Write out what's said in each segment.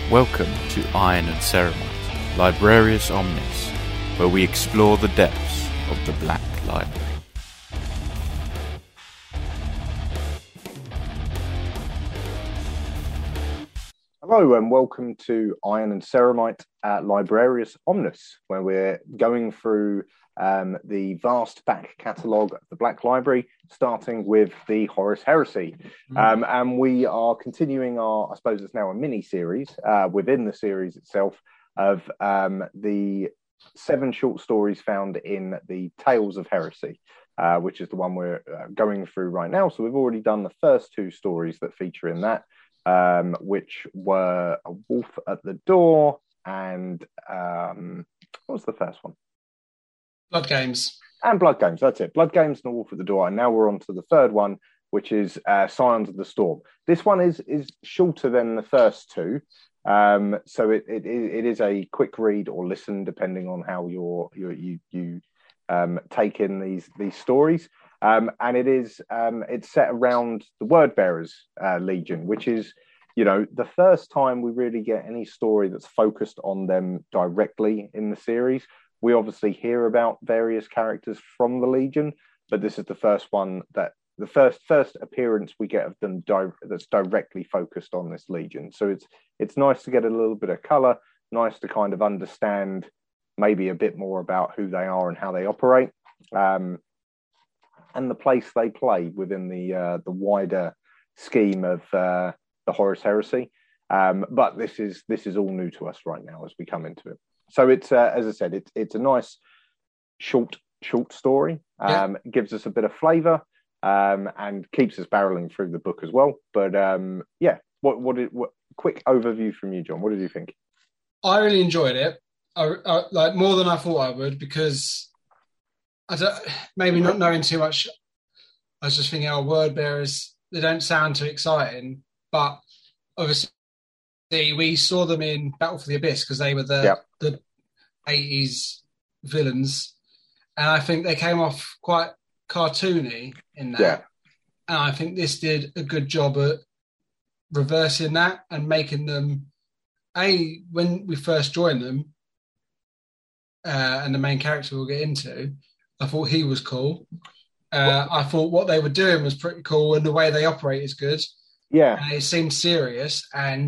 Welcome to Iron and Ceramite, Librarius Omnis, where we explore the depths of the Black Library. Hello and welcome to Iron and Ceramite at Librarius Omnis, where we're going through the vast back catalogue of the Black Library, starting with the Horus Heresy. And we are continuing our, I suppose it's now a mini-series within the series itself, of the 7 short stories found in the Tales of Heresy, which is the one we're going through right now. So we've already done the first 2 stories that feature in that, which were A Wolf at the Door and what was the first one? Blood Games. And Blood Games, that's it. Blood Games and A Wolf at the Door. And now we're on to the third one, which is Scions of the Storm. This one is shorter than the first 2. So it is a quick read or listen, depending on how you take in these stories. And it's set around the Wordbearers Legion, which is, the first time we really get any story that's focused on them directly in the series. We obviously hear about various characters from the Legion, but this is the first one that the first appearance we get of them that's directly focused on this Legion. So it's nice to get a little bit of color, nice to kind of understand maybe a bit more about who they are and how they operate, and the place they play within the wider scheme of the Horus Heresy. But this is all new to us right now as we come into it. So it's as I said, it's a nice short story. Gives us a bit of flavour and keeps us barreling through the book as well. But what quick overview from you, John? What did you think? I really enjoyed it. I like more than I thought I would, because maybe not knowing too much. I was just thinking, word bearers, they don't sound too exciting, but obviously we saw them in Battle for the Abyss because they were the 80s villains, and I think they came off quite cartoony in that. Yeah. And I think this did a good job at reversing that and making them, when we first joined them, and the main character we'll get into, I thought he was cool. I thought what they were doing was pretty cool, and the way they operate is good. Yeah. And it seemed serious, and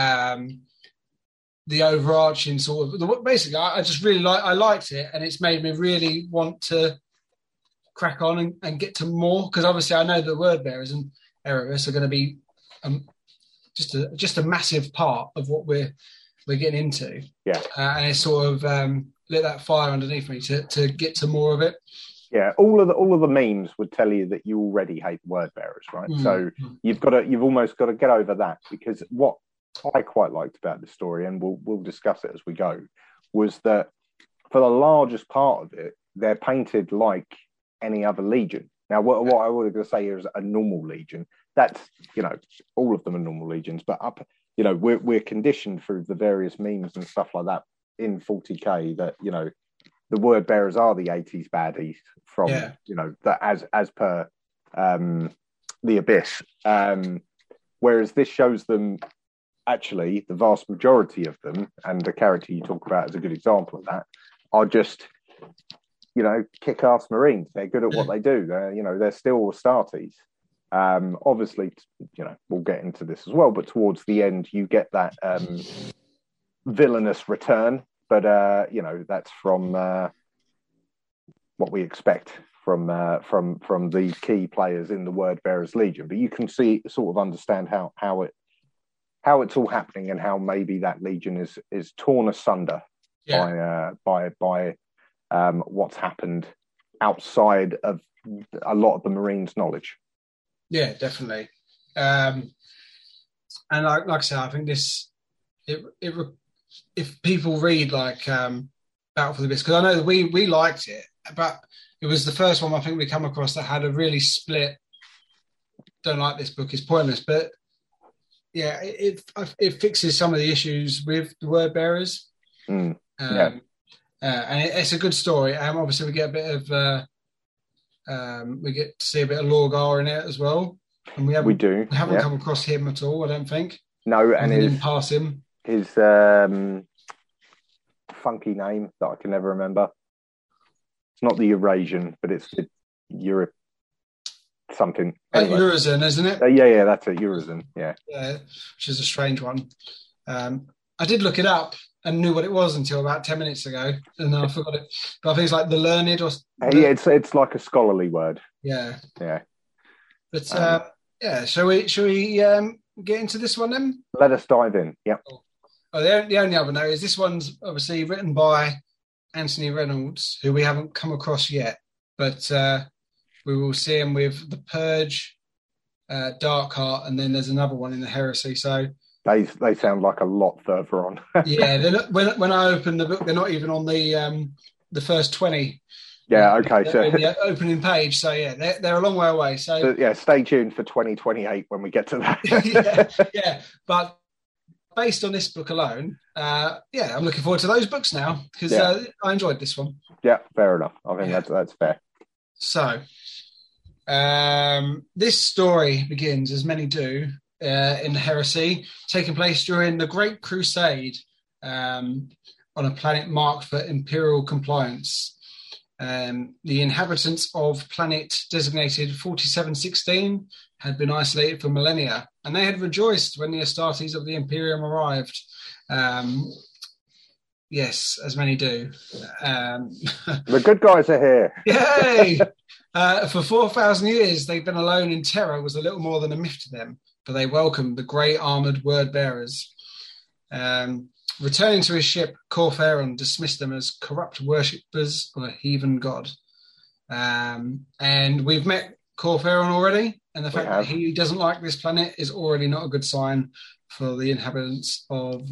the overarching sort of... Basically, I just really liked it, and it's made me really want to crack on and get to more, because obviously I know the Wordbearers and Erebus are going to be just a massive part of what we're getting into. Yeah. And it sort of lit that fire underneath me to get to more of it. Yeah, all of the memes would tell you that you already hate Wordbearers, right? Mm-hmm. So you've almost got to get over that, because what I quite liked about the story, and we'll discuss it as we go, was that for the largest part of it, they're painted like any other Legion. Now, what I was going to say here is a normal Legion. That's, all of them are normal Legions, but we're conditioned through the various memes and stuff like that in 40k that, the Wordbearers are the 80s baddies from, that as per the Abyss. Whereas this shows them, actually, the vast majority of them, and the character you talk about as a good example of that, are just, kick-ass Marines. They're good at what they do. They're still Astartes. Obviously, we'll get into this as well, but towards the end, you get that villainous return. But that's from what we expect from the key players in the Wordbearers Legion. But you can sort of understand how it's all happening, and how maybe that Legion is torn asunder by what's happened outside of a lot of the Marines' knowledge. Yeah, definitely. And like I said, I think this if people read like Battle for the Abyss, because I know that we liked it, but it was the first one I think we come across that had a really split, don't like this book, it's pointless, but yeah, it fixes some of the issues with the Wordbearers. And it's a good story. Obviously we get a bit of we get to see a bit of Lorgar in it as well, and we haven't come across him at all, I don't think. No, and didn't pass him. his funky name that I can never remember. It's not the Eurasian, but it's the Europe something. Anyway. Urizen, isn't it? Yeah, that's it. Urizen, yeah, which is a strange one. I did look it up and knew what it was until about 10 minutes ago, and then I forgot it. But I think it's like the learned or yeah, it's like a scholarly word. Yeah. But shall we get into this one then? Let us dive in. Yeah. Cool. Oh, the only other note is this one's obviously written by Anthony Reynolds, who we haven't come across yet, but we will see him with The Purge, Darkheart, and then there's another one in the Heresy. So they sound like a lot further on. Yeah, they're not, when I open the book, they're not even on the first 20. Yeah, okay. So in the opening page, so yeah, they're a long way away. So yeah, stay tuned for 2028 when we get to that. yeah. But based on this book alone, I'm looking forward to those books now because I enjoyed this one. Yeah, fair enough. I think that's fair. So this story begins, as many do, in the Heresy, taking place during the Great Crusade on a planet marked for Imperial compliance. The inhabitants of planet designated 4716 had been isolated for millennia, and they had rejoiced when the Astartes of the Imperium arrived. Yes, as many do. The good guys are here. Yay! For 4,000 years, they'd been alone in terror was a little more than a myth to them, but they welcomed the grey armoured word bearers. Returning to his ship, Corferon dismissed them as corrupt worshippers of a heathen god. And we've met Corferon already, and the fact that he doesn't like this planet is already not a good sign for the inhabitants of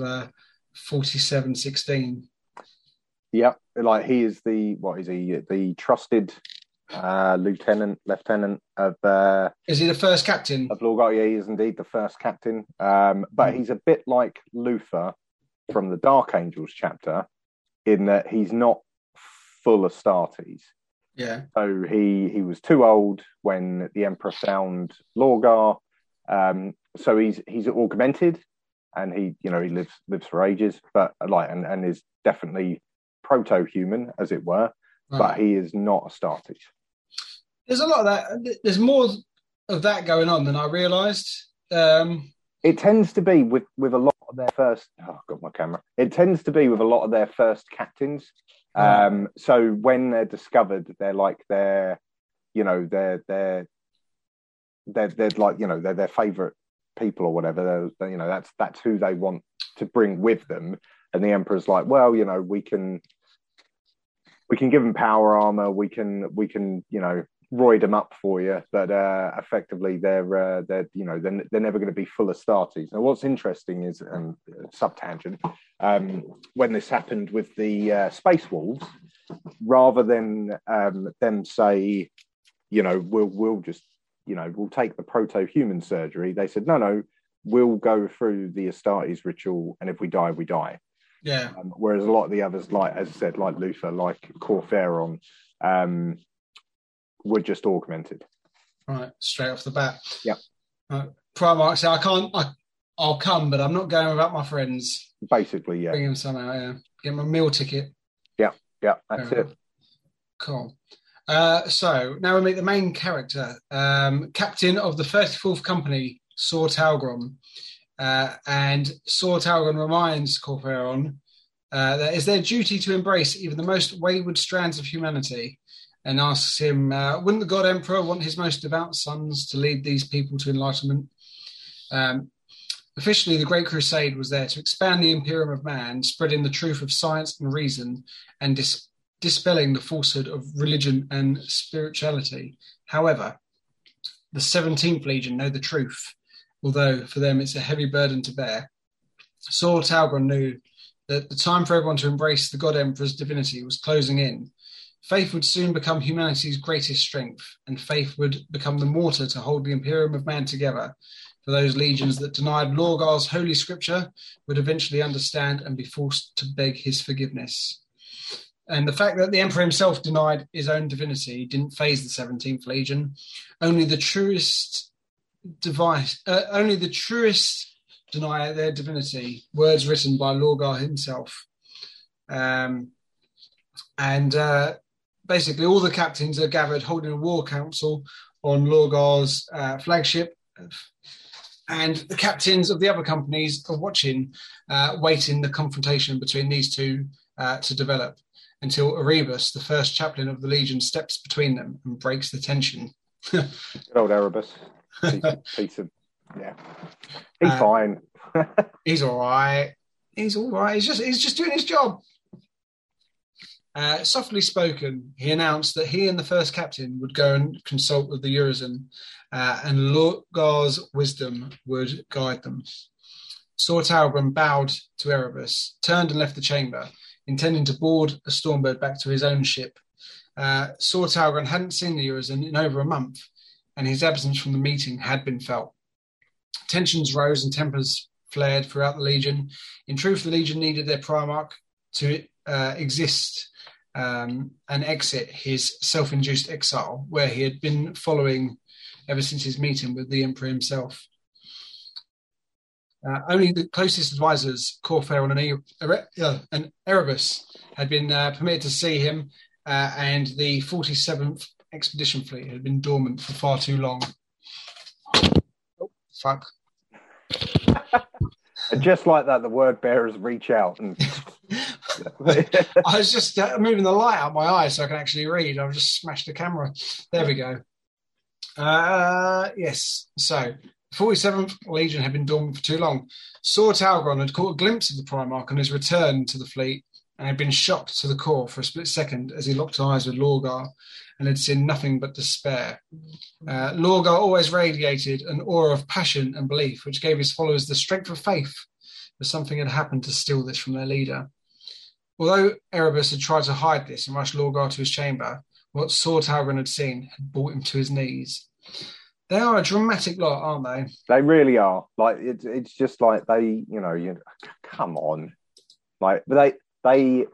4716. Yep, like he is the trusted lieutenant of is he the first captain of Lorgar? Yeah, he is indeed the first captain, but he's a bit like Luther from the Dark Angels chapter in that he's not full Astartes. Yeah. So he was too old when the Emperor found Lorgar. So he's augmented, and he lives for ages, but and is definitely proto-human, as it were, but he is not Astartes. There's a lot of that. There's more of that going on than I realised. It tends to be with a lot of their first. Oh, I've got my camera. It tends to be with a lot of their first captains. So when they're discovered, they're their favourite people or whatever. That's who they want to bring with them. And the Emperor's like, well, we can give them power armor. We can roid them up for you, but effectively they're never going to be full Astartes. Now, what's interesting is subtangent. When this happened with the Space Wolves, rather than them say, we'll just we'll take the proto-human surgery, they said no, we'll go through the Astartes ritual, and if we die, we die. Yeah. Whereas a lot of the others, like as I said, like Luther, like Corferon, were just augmented. Right, straight off the bat. Yeah. Primarch said, I'll come, but I'm not going without my friends. Basically, yeah. Bring him somehow, yeah. Get him a meal ticket. Yeah, that's it. Cool. So now we meet the main character, captain of the 34th Company, Saur Talgron. And Saur Talgron reminds Corferon that it's their duty to embrace even the most wayward strands of humanity, and asks him, wouldn't the God Emperor want his most devout sons to lead these people to enlightenment? Officially, the Great Crusade was there to expand the Imperium of Man, spreading the truth of science and reason, and dispelling the falsehood of religion and spirituality. However, the 17th Legion know the truth, although for them it's a heavy burden to bear. Saur Talgron knew that the time for everyone to embrace the God Emperor's divinity was closing in. Faith would soon become humanity's greatest strength, and faith would become the mortar to hold the Imperium of Man together. For those legions that denied Lorgar's holy scripture would eventually understand and be forced to beg his forgiveness. And the fact that the Emperor himself denied his own divinity didn't faze the 17th Legion. Only the truest deny their divinity, words written by Lorgar himself. Basically, all the captains are gathered holding a war council on Lorgar's flagship, and the captains of the other companies are watching, waiting the confrontation between these two to develop, until Erebus, the first chaplain of the Legion, steps between them and breaks the tension. Good old Erebus. Piece of, yeah. He's fine. He's all right. He's all right. He's just doing his job. Softly spoken, he announced that he and the first captain would go and consult with the Urizen, and Lorgar's wisdom would guide them. Sor Talgrim bowed to Erebus, turned and left the chamber, intending to board a Stormbird back to his own ship. Sor Talgrim hadn't seen the Urizen in over a month, and his absence from the meeting had been felt. Tensions rose and tempers flared throughout the Legion. In truth, the Legion needed their Primarch to exist and exit his self-induced exile, where he had been following ever since his meeting with the Emperor himself. Only the closest advisors, Corfair and Erebus, had been permitted to see him, and the 47th Expedition Fleet had been dormant for far too long. Oh, fuck. And just like that, the word bearers reach out and... I was just moving the light out my eye so I can actually read. I've just smashed the camera. There we go. Yes. So, 47th Legion had been dormant for too long. Sor Talgrim had caught a glimpse of the Primarch on his return to the fleet and had been shocked to the core for a split second as he locked eyes with Lorgar and had seen nothing but despair. Lorgar always radiated an aura of passion and belief, which gave his followers the strength of faith that something had happened to steal this from their leader. Although Erebus had tried to hide this and rush Lorgar to his chamber, what Sor Talgrim had seen had brought him to his knees. They are a dramatic lot, aren't they? They really are. Like it's just like they, come on, like they're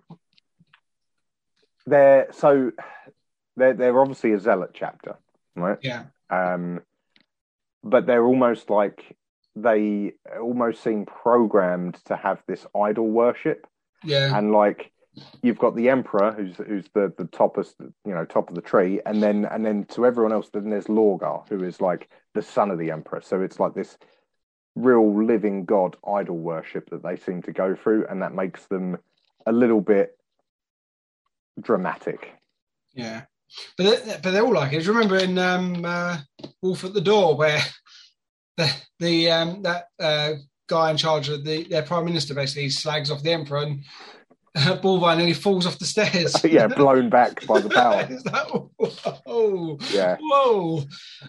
obviously a zealot chapter, right? Yeah. But they're almost like they almost seem programmed to have this idol worship. Yeah. And like you've got the Emperor who's the top of the tree, and then to everyone else then there's Lorgar, who is like the son of the Emperor. So it's like this real living god idol worship that they seem to go through, and that makes them a little bit dramatic. Yeah. But they're all like it. Do you remember in Wolf at the Door where that guy in charge of their prime minister basically slags off the Emperor and Bolvar nearly falls off the stairs. Yeah, blown back by the power. Is that, whoa. Yeah. Whoa.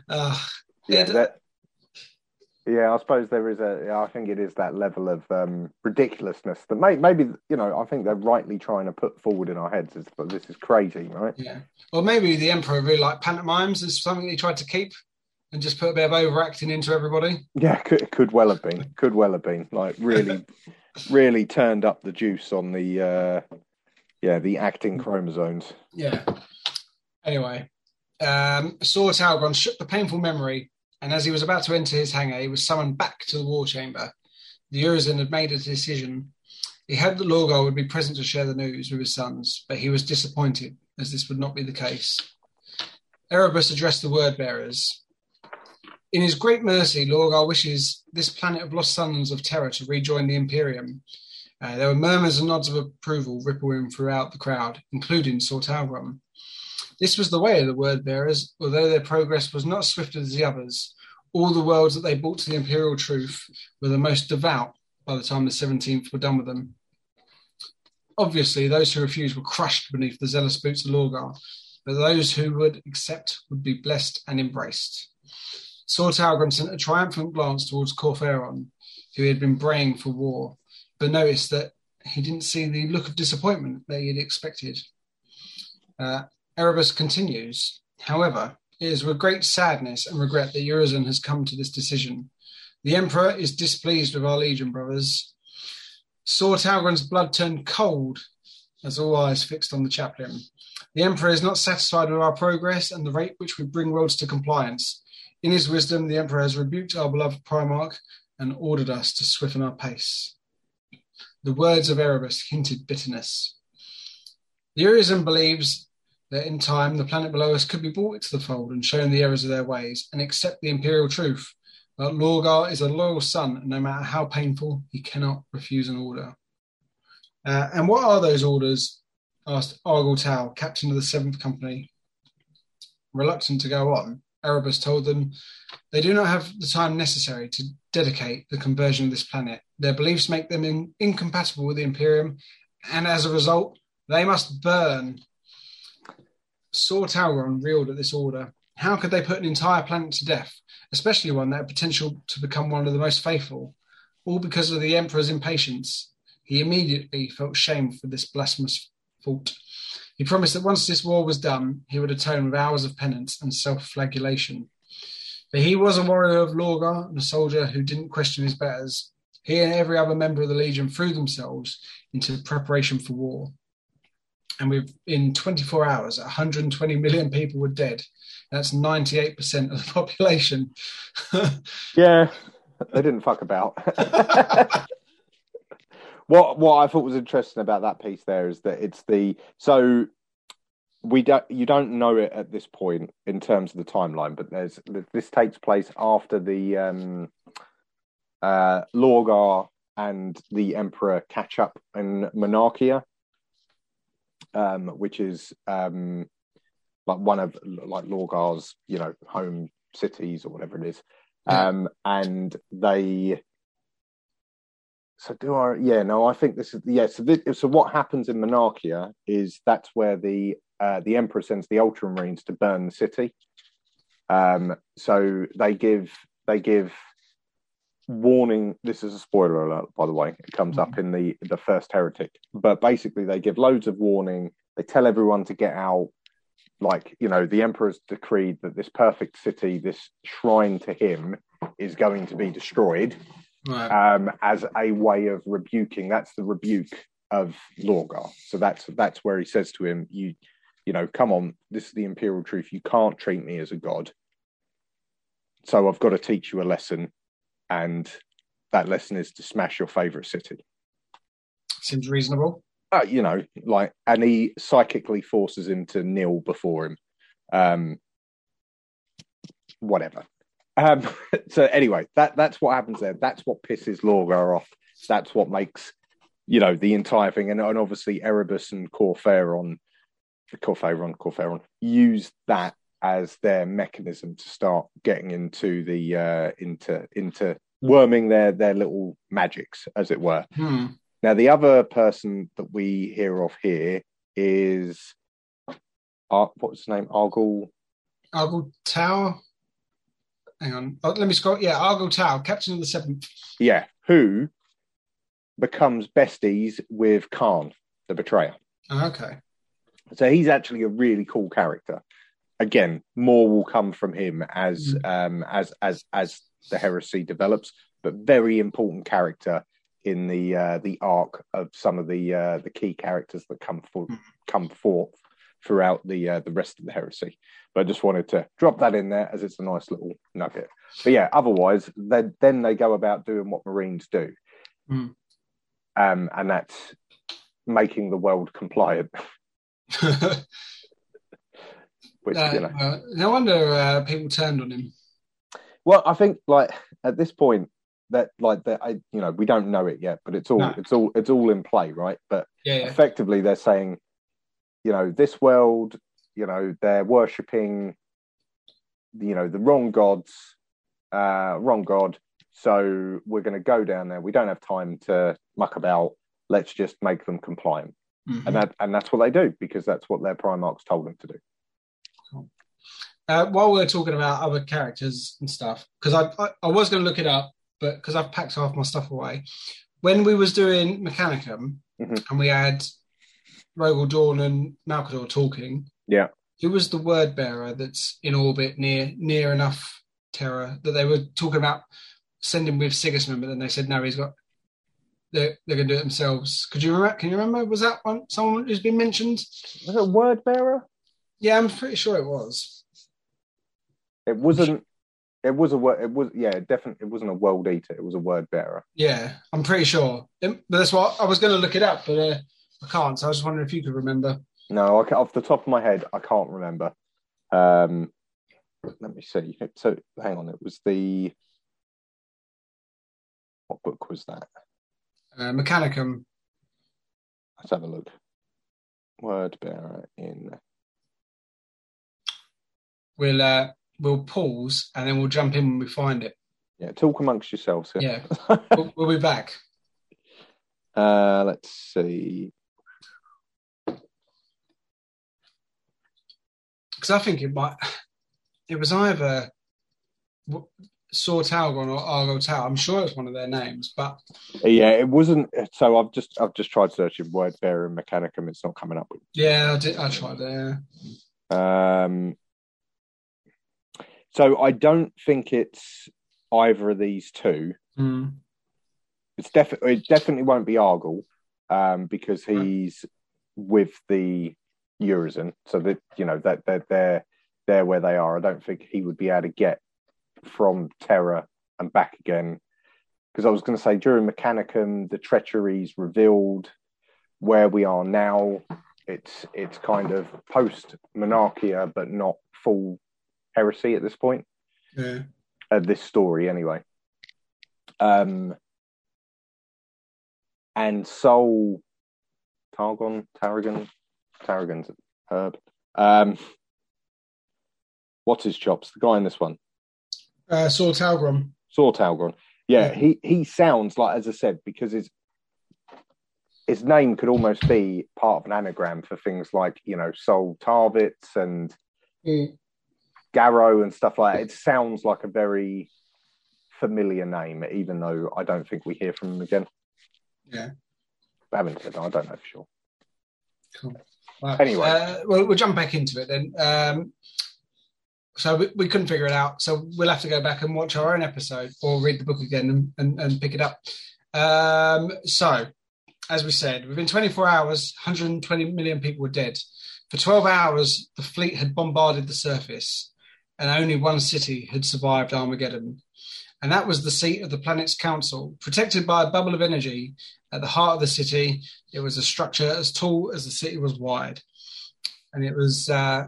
I suppose there is I think it is that level of ridiculousness that maybe, I think they're rightly trying to put forward in our heads but this is crazy, right? Yeah. Or maybe the Emperor really liked pantomimes as something he tried to keep and just put a bit of overacting into everybody. Yeah, could well have been. Could well have been. Like really, really turned up the juice on the acting chromosomes. Yeah. Anyway, Sor Talgrim shook the painful memory, and as he was about to enter his hangar, he was summoned back to the war chamber. The Urizen had made a decision. He hoped that Lorgar would be present to share the news with his sons, but he was disappointed, as this would not be the case. Erebus addressed the word-bearers. In his great mercy, Lorgar wishes this planet of lost sons of terror to rejoin the Imperium. There were murmurs and nods of approval rippling throughout the crowd, including Sor Talgrim. This was the way of the word-bearers, although their progress was not as swift as the others. All the worlds that they brought to the Imperial truth were the most devout by the time the 17th were done with them. Obviously, those who refused were crushed beneath the zealous boots of Lorgar, but those who would accept would be blessed and embraced. Sor Talgrim sent a triumphant glance towards Corferon, who had been braying for war, but noticed that he didn't see the look of disappointment that he had expected. Erebus continues. However, it is with great sadness and regret that Urizen has come to this decision. The Emperor is displeased with our Legion, brothers. Sor Talgrim's blood turned cold as all eyes fixed on the chaplain. The Emperor is not satisfied with our progress and the rate which we bring worlds to compliance. In his wisdom, the Emperor has rebuked our beloved Primarch and ordered us to swiffen our pace. The words of Erebus hinted bitterness. The Urizen believes that in time the planet below us could be brought into the fold and shown the errors of their ways and accept the imperial truth. But Lorgar is a loyal son, and no matter how painful, he cannot refuse an order. And what are those orders? Asked Argyle Tau, captain of the 7th Company. Reluctant to go on, Erebus told them they do not have the time necessary to dedicate the conversion of this planet. Their beliefs make them incompatible with the Imperium, and as a result, they must burn. Saw Talron reeled at this order. How could they put an entire planet to death, especially one that had potential to become one of the most faithful, all because of the Emperor's impatience? He immediately felt shame for this blasphemous fault. He promised that once this war was done, he would atone with hours of penance and self-flagellation. But he was a warrior of Lorgar and a soldier who didn't question his betters. He and every other member of the Legion threw themselves into preparation for war. And in 24 hours, 120 million people were dead. That's 98% of the population. Yeah, they didn't fuck about. What I thought was interesting about that piece there is that you don't know it at this point in terms of the timeline, but this takes place after the Lorgar and the Emperor catch up in Monarchia, which is like one of like Lorgar's home cities or whatever it is, and they. So I think this is So what happens in Monarchia is that's where the Emperor sends the Ultramarines to burn the city. So they give warning. This is a spoiler alert, by the way. It comes up in the first Heretic. But basically, they give loads of warning. They tell everyone to get out. Like the Emperor's decreed that this perfect city, this shrine to him, is going to be destroyed. Right. As a way of rebuking. That's the rebuke of Lorgar. So that's where he says to him, you come on, this is the imperial truth. You can't treat me as a god. So I've got to teach you a lesson, and that lesson is to smash your favorite city. Seems reasonable. And he psychically forces him to kneel before him. Whatever. So anyway, that's what happens there. That's what pisses Lorgar off. That's what makes, the entire thing. And obviously Erebus and Corferon use that as their mechanism to start getting into the into worming their little magics, as it were. Now, the other person that we hear of here is what's his name? Argyle Tau. Hang on. Let me scroll. Yeah, Argyle Tau, captain of the 7th. Yeah, who becomes besties with Khan, the betrayer. Oh, okay. So he's actually a really cool character. Again, more will come from him as the heresy develops, but very important character in the arc of some of the key characters that come forth throughout the rest of the heresy. But I just wanted to drop that in there as it's a nice little nugget. But yeah, otherwise, then they go about doing what Marines do. And that's making the world compliant. Which, no wonder people turned on him. Well, I think at this point we don't know it yet, but it's all in play, right? But effectively they're saying, this world, they're worshipping, the wrong gods, wrong god. So we're going to go down there. We don't have time to muck about. Let's just make them compliant. And that's what they do, because that's what their Primarchs told them to do. Cool. While we're talking about other characters and stuff, because I was going to look it up, but because I've packed half my stuff away. When we was doing Mechanicum, and we had Rogal Dorn and Malcador talking, who was the word bearer that's in orbit near enough Terra that they were talking about sending with Sigismund, but then they said no, they're going to do it themselves. Can you remember? Was that someone who's been mentioned? Was it a word bearer? Yeah, I'm pretty sure it was. It wasn't. It was a word. It was definitely. It wasn't a world eater. It was a word bearer. Yeah, I'm pretty sure. But that's what I was going to look it up, but I can't. So I was just wondering if you could remember. No, off the top of my head, I can't remember. Let me see. So hang on. It was what book was that? Mechanicum. Let's have a look. Word bearer in. We'll pause and then we'll jump in when we find it. Yeah, talk amongst yourselves. Yeah, we'll be back. Let's see. Because I think it was either Saw Talgon or Argo Tal. I'm sure it's one of their names, but yeah, it wasn't. So I've just tried searching word bearer and Mechanicum. It's not coming up with. Yeah, I tried there. So I don't think it's either of these two. Mm. It definitely won't be Argyle, because he's with the Urizen. So that that they're where they are. I don't think he would be able to get from Terra and back again. Because I was going to say during Mechanicum, the treachery's revealed. Where we are now, it's kind of post Monarchia, but not full heresy at this point. Yeah. This story anyway. And Sol Tarragon's a herb. What's his chops? The guy in this one. Saw Talgron. Saw Talgron. Yeah, he sounds like, as I said, because his name could almost be part of an anagram for things like, Sol Tarvitz and Garrow and stuff like that. It sounds like a very familiar name, even though I don't think we hear from him again. Yeah. I haven't said, I don't know for sure. Cool. Well, anyway. We'll jump back into it then. So we couldn't figure it out. So we'll have to go back and watch our own episode or read the book again and pick it up. So, as we said, within 24 hours, 120 million people were dead. For 12 hours, the fleet had bombarded the surface, and only one city had survived Armageddon. And that was the seat of the planet's council. Protected by a bubble of energy at the heart of the city, it was a structure as tall as the city was wide. And it was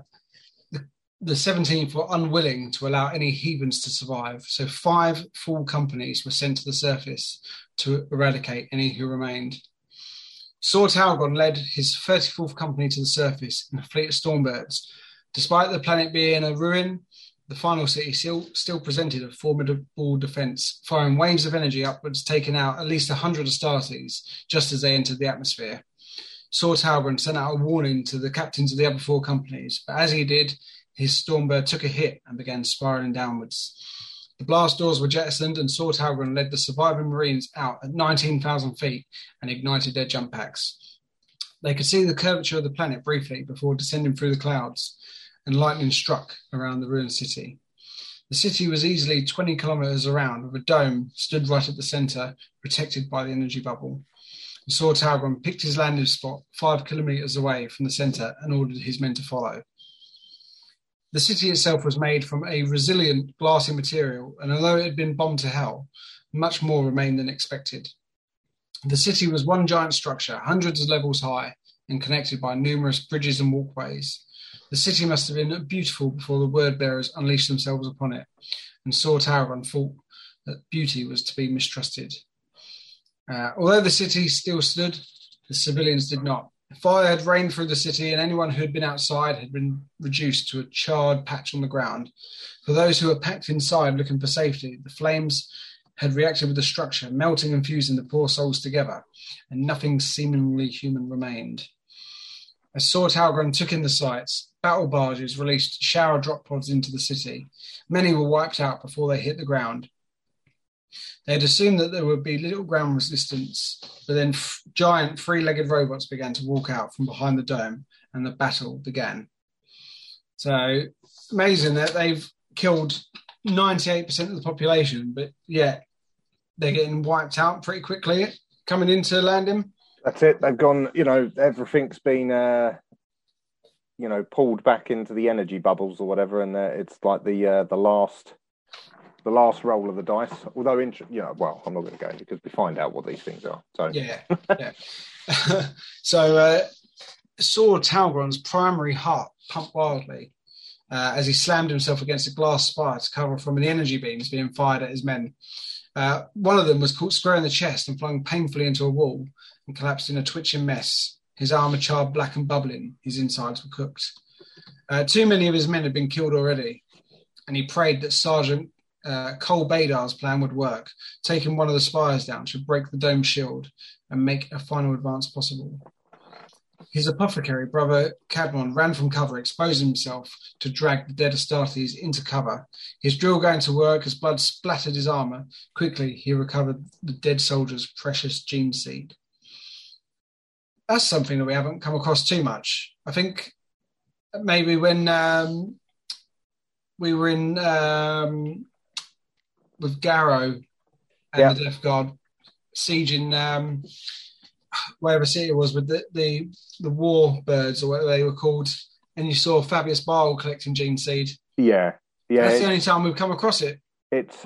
the 17th were unwilling to allow any heathens to survive. So 5 full companies were sent to the surface to eradicate any who remained. Saw Talgon led his 34th company to the surface in a fleet of Stormbirds. Despite the planet being a ruin, the final city still presented a formidable defence, firing waves of energy upwards, taking out at least 100 Astartes just as they entered the atmosphere. Saw Talgon sent out a warning to the captains of the other 4 companies, but as he did, his Stormbird took a hit and began spiralling downwards. The blast doors were jettisoned, and Saw Talgon led the surviving Marines out at 19,000 feet and ignited their jump packs. They could see the curvature of the planet briefly before descending through the clouds, and lightning struck around the ruined city. The city was easily 20 kilometres around, with a dome stood right at the centre, protected by the energy bubble. Saw Talgon picked his landing spot 5 kilometres away from the centre and ordered his men to follow. The city itself was made from a resilient glassy material, and although it had been bombed to hell, much more remained than expected. The city was one giant structure, hundreds of levels high, and connected by numerous bridges and walkways. The city must have been beautiful before the word bearers unleashed themselves upon it, and Saw Talgon thought that beauty was to be mistrusted. Although the city still stood, the civilians did not. Fire had rained through the city, and anyone who had been outside had been reduced to a charred patch on the ground. For those who were packed inside looking for safety, the flames had reacted with the structure, melting and fusing the poor souls together, and nothing seemingly human remained. As Saw Talgon took in the sights, battle barges released shower drop pods into the city. Many were wiped out before they hit the ground. They had assumed that there would be little ground resistance, but then giant 3-legged robots began to walk out from behind the dome, and the battle began. So, amazing that they've killed 98% of the population, but yet they're getting wiped out pretty quickly coming into landing. That's it. They've gone, everything's been, pulled back into the energy bubbles or whatever, and it's like the last the last roll of the dice. Although, well, I'm not going to go because we find out what these things are. So yeah. So saw Talgron's primary heart pump wildly as he slammed himself against a glass spire to cover from the energy beams being fired at his men. One of them was caught square in the chest and flung painfully into a wall and collapsed in a twitching mess. His armour charred black and bubbling. His insides were cooked. Too many of his men had been killed already, and he prayed that Sergeant Cole Badar's plan would work, taking one of the spires down to break the dome shield and make a final advance possible. His apothecary, brother Cadmon, ran from cover, exposing himself to drag the dead Astartes into cover. His drill going to work as blood splattered his armour. Quickly, he recovered the dead soldier's precious gene seed. That's something that we haven't come across too much. I think maybe when we were in with Garrow and the Death Guard sieging wherever city it was with the war birds or whatever they were called, and you saw Fabius Bile collecting gene seed. Yeah. That's the only time we've come across it. It's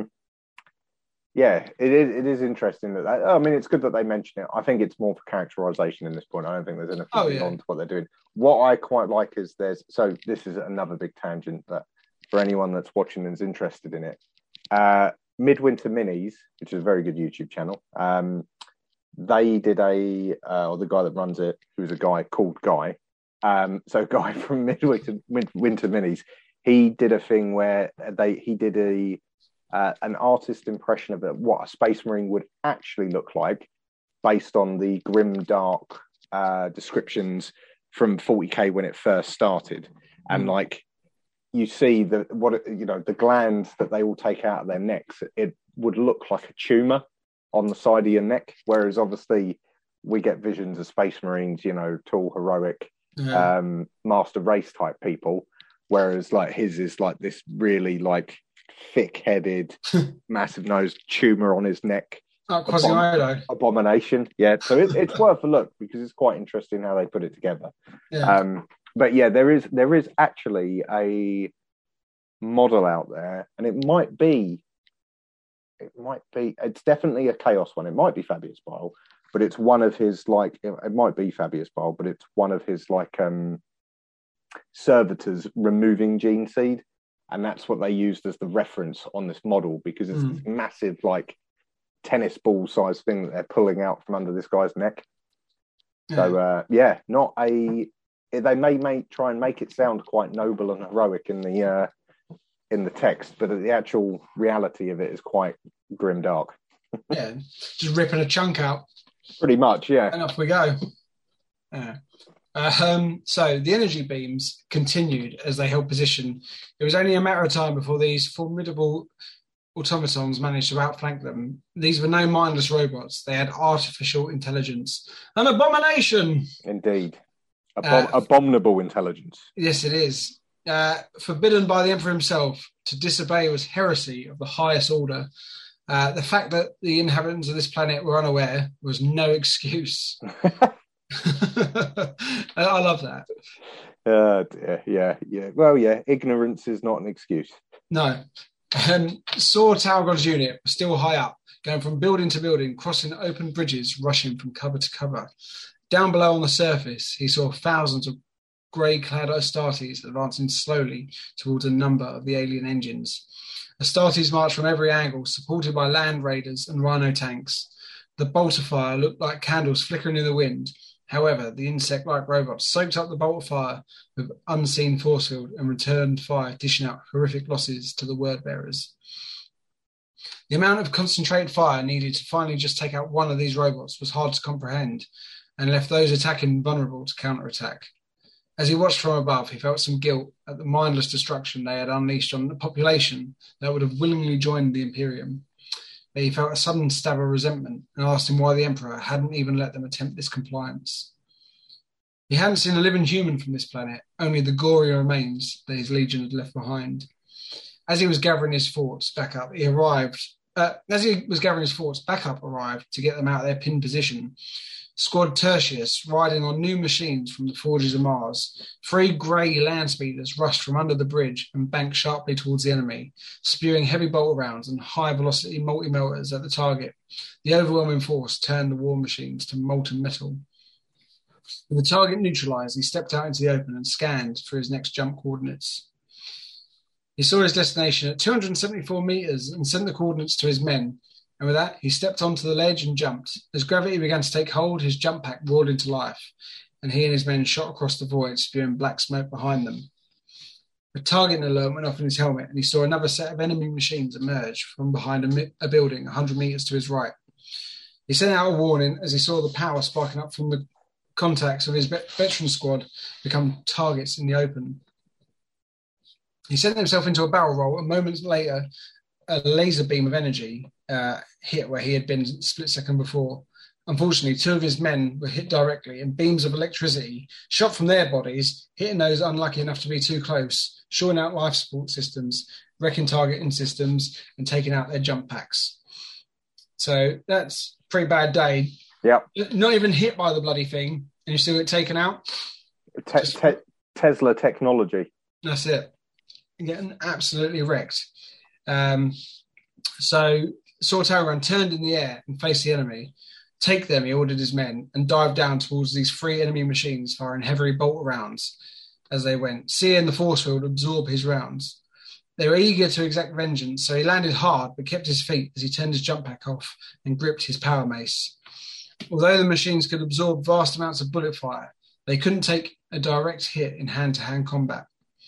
it is interesting that I mean, it's good that they mention it. I think it's more for characterization in this point. I don't think there's anything on to what they're doing. What I quite like is this is another big tangent that for anyone that's watching and is interested in it. Midwinter Minis, which is a very good YouTube channel. They did or the guy that runs it, who's a guy called Guy. So Guy from Midwinter Minis, he did a thing where he did an artist impression of what a Space Marine would actually look like based on the grim dark descriptions from 40k when it first started. And like you see the glands that they all take out of their necks, it would look like a tumor on the side of your neck, whereas obviously we get visions of Space Marines, tall, heroic, master race type people, whereas like his is like this really like thick-headed, massive-nosed tumor on his neck. Abomination. Yeah, so it's worth a look because it's quite interesting how they put it together. Yeah. But yeah, there is actually a model out there, and it's definitely a Chaos one. It might be Fabius Bile, but it's one of his it might be Fabius Bile, but it's one of his servitors removing gene seed. And that's what they used as the reference on this model because it's this massive, tennis ball size thing that they're pulling out from under this guy's neck. So, they may try and make it sound quite noble and heroic in the text, but the actual reality of it is quite grim dark. Yeah, just ripping a chunk out. Pretty much, yeah. And off we go. Yeah. So the energy beams continued as they held position. It was only a matter of time before these formidable automatons managed to outflank them. These were no mindless robots. They had artificial intelligence. An abomination! Indeed. Abominable intelligence. Yes, it is. Forbidden by the Emperor himself, to disobey was heresy of the highest order. The fact that the inhabitants of this planet were unaware was no excuse. I love that. Yeah. Well, yeah, ignorance is not an excuse. No. Saw Talgron's unit was still high up, going from building to building, crossing open bridges, rushing from cover to cover. Down below on the surface, he saw thousands of grey-clad Astartes advancing slowly towards a number of the alien engines. Astartes marched from every angle, supported by land raiders and rhino tanks. The bolt of fire looked like candles flickering in the wind. However, the insect-like robots soaked up the bolt of fire with unseen force field and returned fire, dishing out horrific losses to the word bearers. The amount of concentrated fire needed to finally just take out one of these robots was hard to comprehend and left those attacking vulnerable to counterattack. As he watched from above, he felt some guilt at the mindless destruction they had unleashed on the population that would have willingly joined the Imperium. But he felt a sudden stab of resentment and asked him why the Emperor hadn't even let them attempt this compliance. He hadn't seen a living human from this planet, only the gory remains that his legion had left behind. As he was gathering his forces back up, arrived to get them out of their pinned position. Squad Tertius riding on new machines from the forges of Mars. 3 grey land speeders rushed from under the bridge and banked sharply towards the enemy, spewing heavy bolt rounds and high-velocity multi-melters at the target. The overwhelming force turned the war machines to molten metal. With the target neutralised, he stepped out into the open and scanned for his next jump coordinates. He saw his destination at 274 metres and sent the coordinates to his men. And with that, he stepped onto the ledge and jumped. As gravity began to take hold, his jump pack roared into life, and he and his men shot across the void, spewing black smoke behind them. A target alert went off in his helmet, and he saw another set of enemy machines emerge from behind a building 100 metres to his right. He sent out a warning as he saw the power sparking up from the contacts of his veteran squad become targets in the open. He sent himself into a barrel roll, and moments later, a laser beam of energy hit where he had been a split second before. Unfortunately, 2 of his men were hit directly, and beams of electricity shot from their bodies, hitting those unlucky enough to be too close, shorting out life support systems, wrecking targeting systems, and taking out their jump packs. So that's a pretty bad day. Yep. Not even hit by the bloody thing, and you still get taken out. Tesla technology. That's it. Getting absolutely wrecked. So Saw Talron turned in the air and faced the enemy. Take them, he ordered his men, and dived down towards these 3 enemy machines, firing heavy bolt rounds as they went, seeing the force field absorb his rounds. They were eager to exact vengeance, so he landed hard but kept his feet as he turned his jump pack off and gripped his power mace. Although the machines could absorb vast amounts of bullet fire, they couldn't take a direct hit in hand-to-hand combat.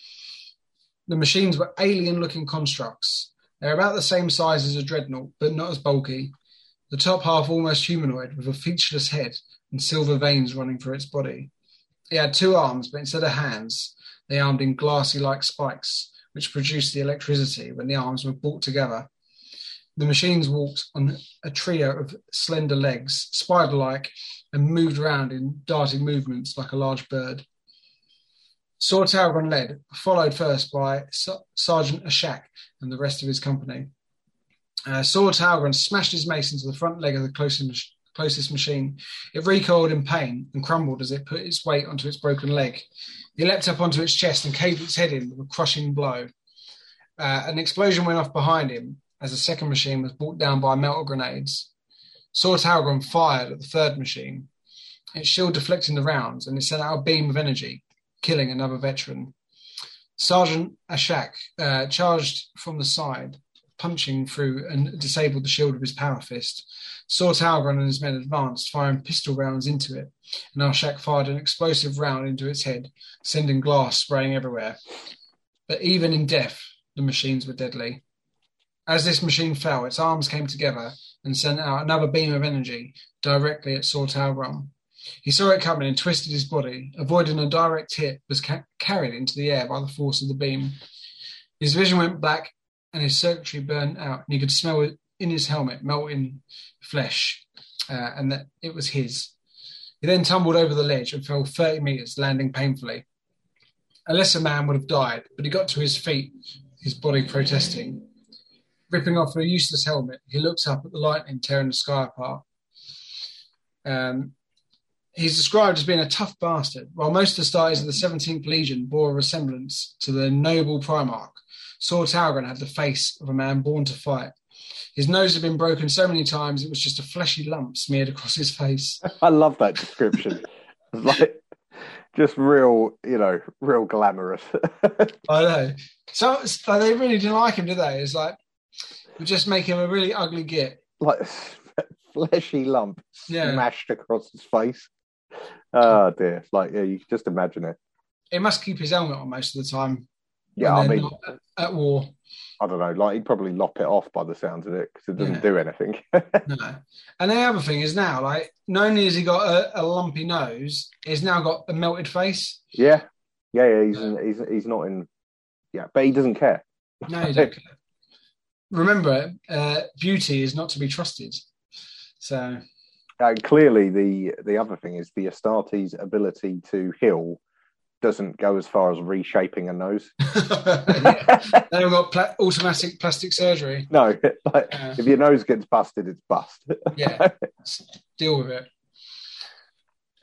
The machines were alien-looking constructs. They were about the same size as a dreadnought, but not as bulky. The top half almost humanoid, with a featureless head and silver veins running through its body. It had 2 arms, but instead of hands, they armed in glassy-like spikes, which produced the electricity when the arms were brought together. The machines walked on a trio of slender legs, spider-like, and moved around in darting movements like a large bird. Saw Talron led, followed first by Sergeant Ashak and the rest of his company. Saw Talron smashed his mace into the front leg of the closest machine. It recoiled in pain and crumbled as it put its weight onto its broken leg. He leapt up onto its chest and caved its head in with a crushing blow. An explosion went off behind him as the second machine was brought down by metal grenades. Saw Talron fired at the third machine, its shield deflecting the rounds, and it sent out a beam of energy, killing another veteran. Sergeant Ashak charged from the side, punching through and disabled the shield with his power fist. Saw Talron and his men advanced, firing pistol rounds into it, and Ashak fired an explosive round into its head, sending glass spraying everywhere. But even in death, the machines were deadly. As this machine fell, its arms came together and sent out another beam of energy directly at Saw Talron. He saw it coming and twisted his body, avoiding a direct hit, was carried into the air by the force of the beam. His vision went black and his circuitry burned out, and he could smell it in his helmet melting flesh, and that it was his. He then tumbled over the ledge and fell 30 metres, landing painfully. A lesser man would have died, but he got to his feet, his body protesting. Ripping off a useless helmet, he looked up at the lightning tearing the sky apart. He's described as being a tough bastard. While most of the starters of the 17th Legion bore a resemblance to the noble Primarch, Saw Talron had the face of a man born to fight. His nose had been broken so many times it was just a fleshy lump smeared across his face. I love that description. It's like just real, real glamorous. I know. So they really didn't like him, did they? It's like, we just make him a really ugly git. Like fleshy lump smashed across his face. Oh dear! You can just imagine it. He must keep his helmet on most of the time. Yeah, I mean, not at war. I don't know. He'd probably lop it off by the sounds of it because it doesn't do anything. No. And the other thing is now, not only has he got a lumpy nose, he's now got a melted face. Yeah. He's not in. Yeah, but he doesn't care. No, he don't care. Remember, beauty is not to be trusted. So. Clearly, the other thing is the Astartes' ability to heal doesn't go as far as reshaping a nose. They haven't got automatic plastic surgery. No, if your nose gets busted, it's bust. Yeah, deal with it.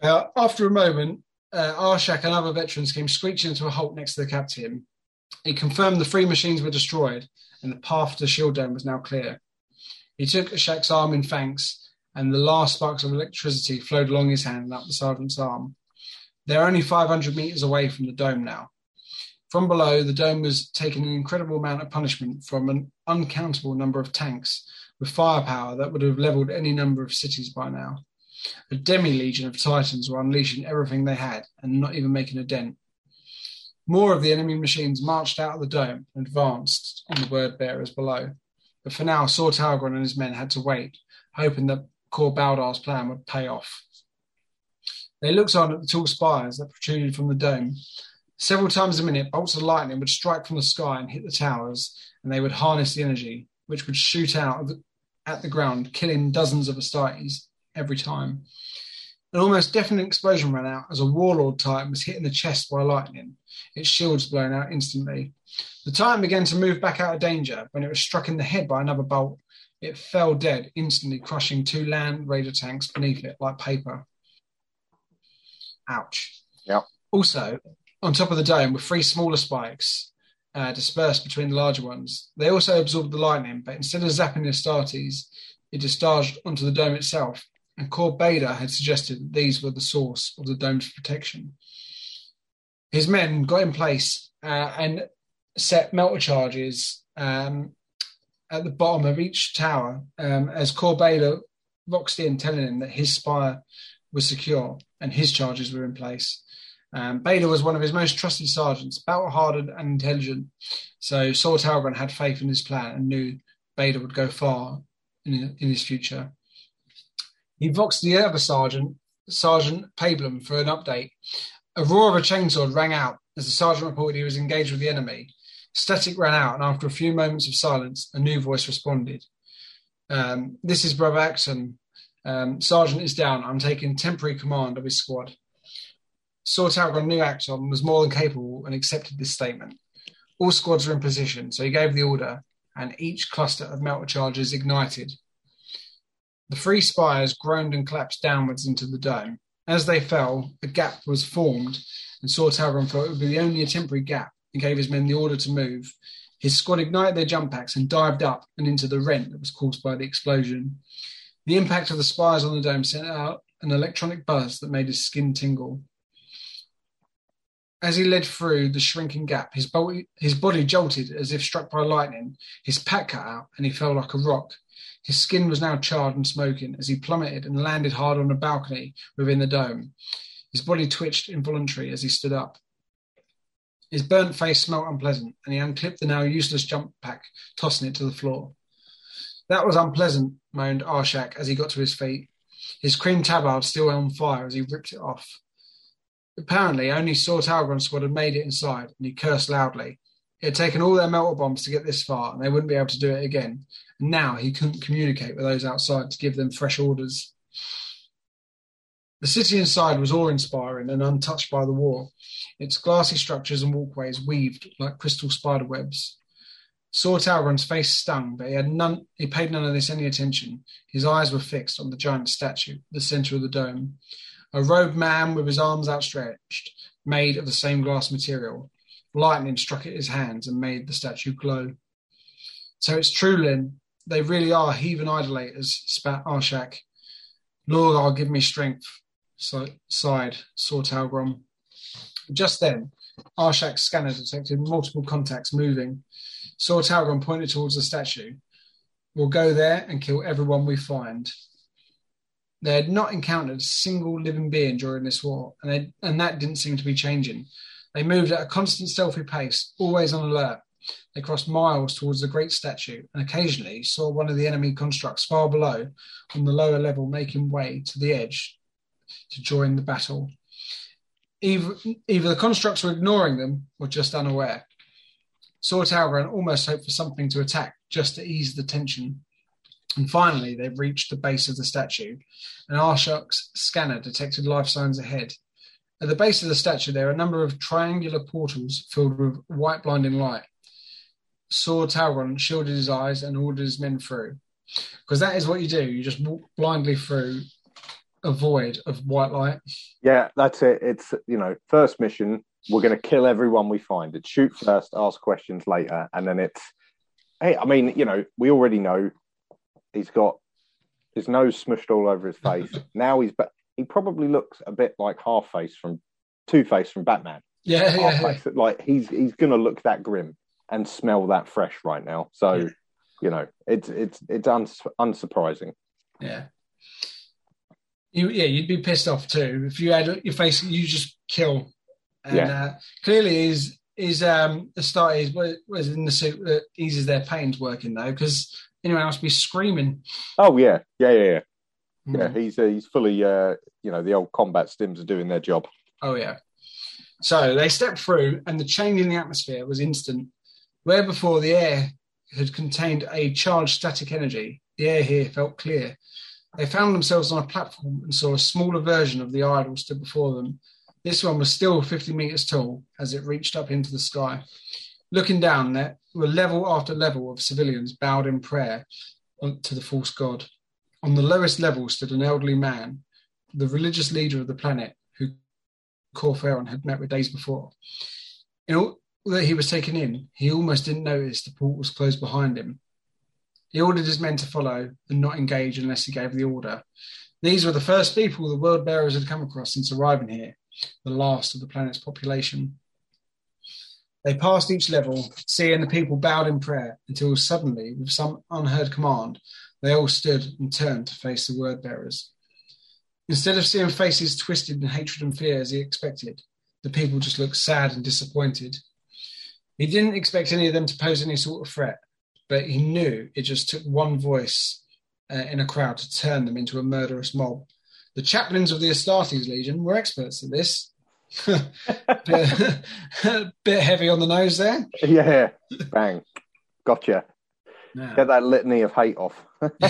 After a moment, Arshak and other veterans came screeching to a halt next to the captain. He confirmed the 3 machines were destroyed and the path to the shield dome was now clear. He took Arshak's arm in thanks, and the last sparks of electricity flowed along his hand and up the sergeant's arm. They're only 500 metres away from the dome now. From below, the dome was taking an incredible amount of punishment from an uncountable number of tanks with firepower that would have levelled any number of cities by now. A demi-legion of Titans were unleashing everything they had and not even making a dent. More of the enemy machines marched out of the dome and advanced on the word bearers below. But for now, Saw Talgron and his men had to wait, hoping that Kor Baldar's plan would pay off. They looked on at the tall spires that protruded from the dome. Several times a minute, bolts of lightning would strike from the sky and hit the towers, and they would harness the energy, which would shoot out at the ground, killing dozens of Astartes every time. An almost deafening explosion ran out as a warlord Titan was hit in the chest by lightning, its shields blown out instantly. The Titan began to move back out of danger when it was struck in the head by another bolt. It fell dead, instantly crushing 2 land raider tanks beneath it like paper. Ouch. Yeah. Also, on top of the dome were 3 smaller spikes dispersed between the larger ones. They also absorbed the lightning, but instead of zapping the Astartes, it discharged onto the dome itself, and Kor Bada had suggested that these were the source of the dome's protection. His men got in place and set melter charges at the bottom of each tower as Kor Bada voxed in, telling him that his spire was secure and his charges were in place. Bada was one of his most trusted sergeants, battle-hardened and intelligent, so Saw Talgron had faith in his plan and knew Bada would go far in his future. He voxed the other sergeant, Sergeant Pablum, for an update. A roar of a chainsword rang out as the sergeant reported he was engaged with the enemy. Static ran out, and after a few moments of silence, a new voice responded. This is Brother Axon. Sergeant is down. I'm taking temporary command of his squad. Saw Talgron knew Axon was more than capable and accepted this statement. All squads were in position, so he gave the order, and each cluster of melter charges ignited. The 3 spires groaned and collapsed downwards into the dome. As they fell, a gap was formed, and Saw Talgron thought it would be only a temporary gap and gave his men the order to move. His squad ignited their jump packs and dived up and into the rent that was caused by the explosion. The impact of the spires on the dome sent out an electronic buzz that made his skin tingle. As he led through the shrinking gap, his body jolted as if struck by lightning, his pack cut out, and he fell like a rock. His skin was now charred and smoking as he plummeted and landed hard on a balcony within the dome. His body twitched involuntarily as he stood up. His burnt face smelt unpleasant, and he unclipped the now useless jump pack, tossing it to the floor. That was unpleasant, moaned Arshak as he got to his feet. His cream tabard still on fire as he ripped it off. Apparently, only Saw Talgron's squad had made it inside, and he cursed loudly. It had taken all their melter bombs to get this far, and they wouldn't be able to do it again. And now he couldn't communicate with those outside to give them fresh orders. The city inside was awe-inspiring and untouched by the war, its glassy structures and walkways weaved like crystal spider webs. Saw Talgron's face stung, but he paid none of this any attention. His eyes were fixed on the giant statue at the centre of the dome. A robed man with his arms outstretched, made of the same glass material. Lightning struck at his hands and made the statue glow. So it's true, Lyn. They really are heathen idolaters, spat Arshak. Lorgar, give me strength, sighed Saw Talgron. Just then, Arshak's scanner detected multiple contacts moving. Saw Talgron pointed towards the statue. We'll go there and kill everyone we find. They had not encountered a single living being during this war, and that didn't seem to be changing. They moved at a constant stealthy pace, always on alert. They crossed miles towards the great statue and occasionally saw one of the enemy constructs far below on the lower level making way to the edge to join the battle. Either the constructs were ignoring them or just unaware. Saw Talgron almost hoped for something to attack just to ease the tension. And finally, they reached the base of the statue, and Arshak's scanner detected life signs ahead. At the base of the statue, there are a number of triangular portals filled with white blinding light. Saw Talgron shielded his eyes and ordered his men through. Because that is what you do. You just walk blindly through a void of white light. Yeah, that's it. It's, first mission, we're going to kill everyone we find. It's shoot first, ask questions later. And then it's, hey, I mean, we already know he's got his nose smushed all over his face. Now he probably looks a bit like Two-Face from Batman. Yeah. Like he's going to look that grim and smell that fresh right now. So, it's unsurprising. Yeah. You'd be pissed off too if you had your face. You just kill, and clearly his start is was in the suit that eases their pains working though, because anyone else would be screaming. Oh yeah. Yeah. He's fully the old combat stims are doing their job. Oh yeah. So they stepped through, and the change in the atmosphere was instant. Where before the air had contained a charged static energy, the air here felt clear. They found themselves on a platform and saw a smaller version of the idol stood before them. This one was still 50 meters tall as it reached up into the sky. Looking down, there were level after level of civilians bowed in prayer to the false god. On the lowest level stood an elderly man, the religious leader of the planet, who Corferon had met with days before. In all that he was taken in, he almost didn't notice the portal was closed behind him. He ordered his men to follow and not engage unless he gave the order. These were the first people the world bearers had come across since arriving here, the last of the planet's population. They passed each level, seeing the people bowed in prayer, until suddenly, with some unheard command, they all stood and turned to face the word bearers. Instead of seeing faces twisted in hatred and fear as he expected, the people just looked sad and disappointed. He didn't expect any of them to pose any sort of threat, but he knew it just took one voice in a crowd to turn them into a murderous mob. The chaplains of the Astartes Legion were experts at this. bit heavy on the nose there. Yeah, bang. Gotcha. Yeah. Get that litany of hate off.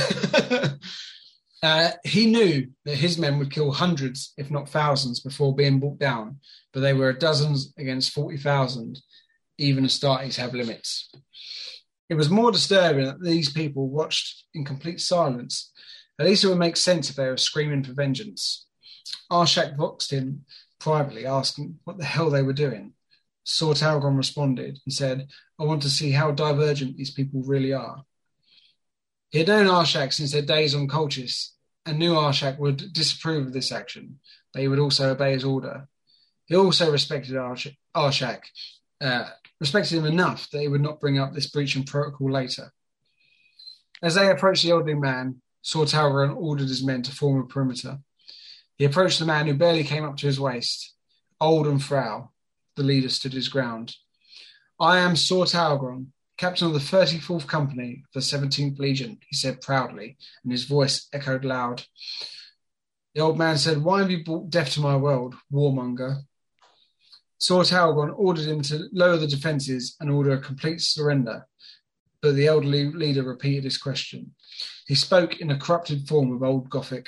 He knew that his men would kill hundreds, if not thousands, before being brought down, but they were dozens against 40,000. Even Astartes have limits. It was more disturbing that these people watched in complete silence. At least it would make sense if they were screaming for vengeance. Arshak voxed him privately, asking what the hell they were doing. Sor Talgon responded and said, I want to see how divergent these people really are. He had known Arshak since their days on Colchis, and knew Arshak would disapprove of this action, but he would also obey his order. He also respected Arshak, respected him enough that he would not bring up this breach in protocol later. As they approached the elderly man, Sor Talgon ordered his men to form a perimeter. He approached the man who barely came up to his waist. Old and frail, the leader stood his ground. I am Sor Talgon, captain of the 34th Company of the 17th Legion, he said proudly, and his voice echoed loud. The old man said, why have you brought death to my world, warmonger? Sor Talgon ordered him to lower the defences and order a complete surrender, but the elderly leader repeated his question. He spoke in a corrupted form of Old Gothic.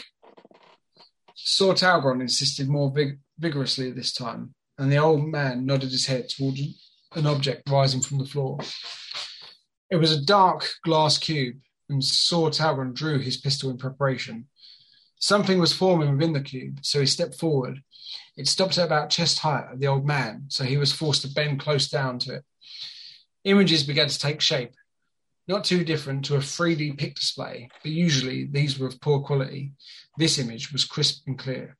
Sor Talgon insisted more vigorously this time, and the old man nodded his head towards an object rising from the floor. It was a dark glass cube, and Sor Talgon drew his pistol in preparation. Something was forming within the cube, so he stepped forward. It stopped at about chest height of the old man, so he was forced to bend close down to it. Images began to take shape, not too different to a 3D pic display, but usually these were of poor quality. This image was crisp and clear.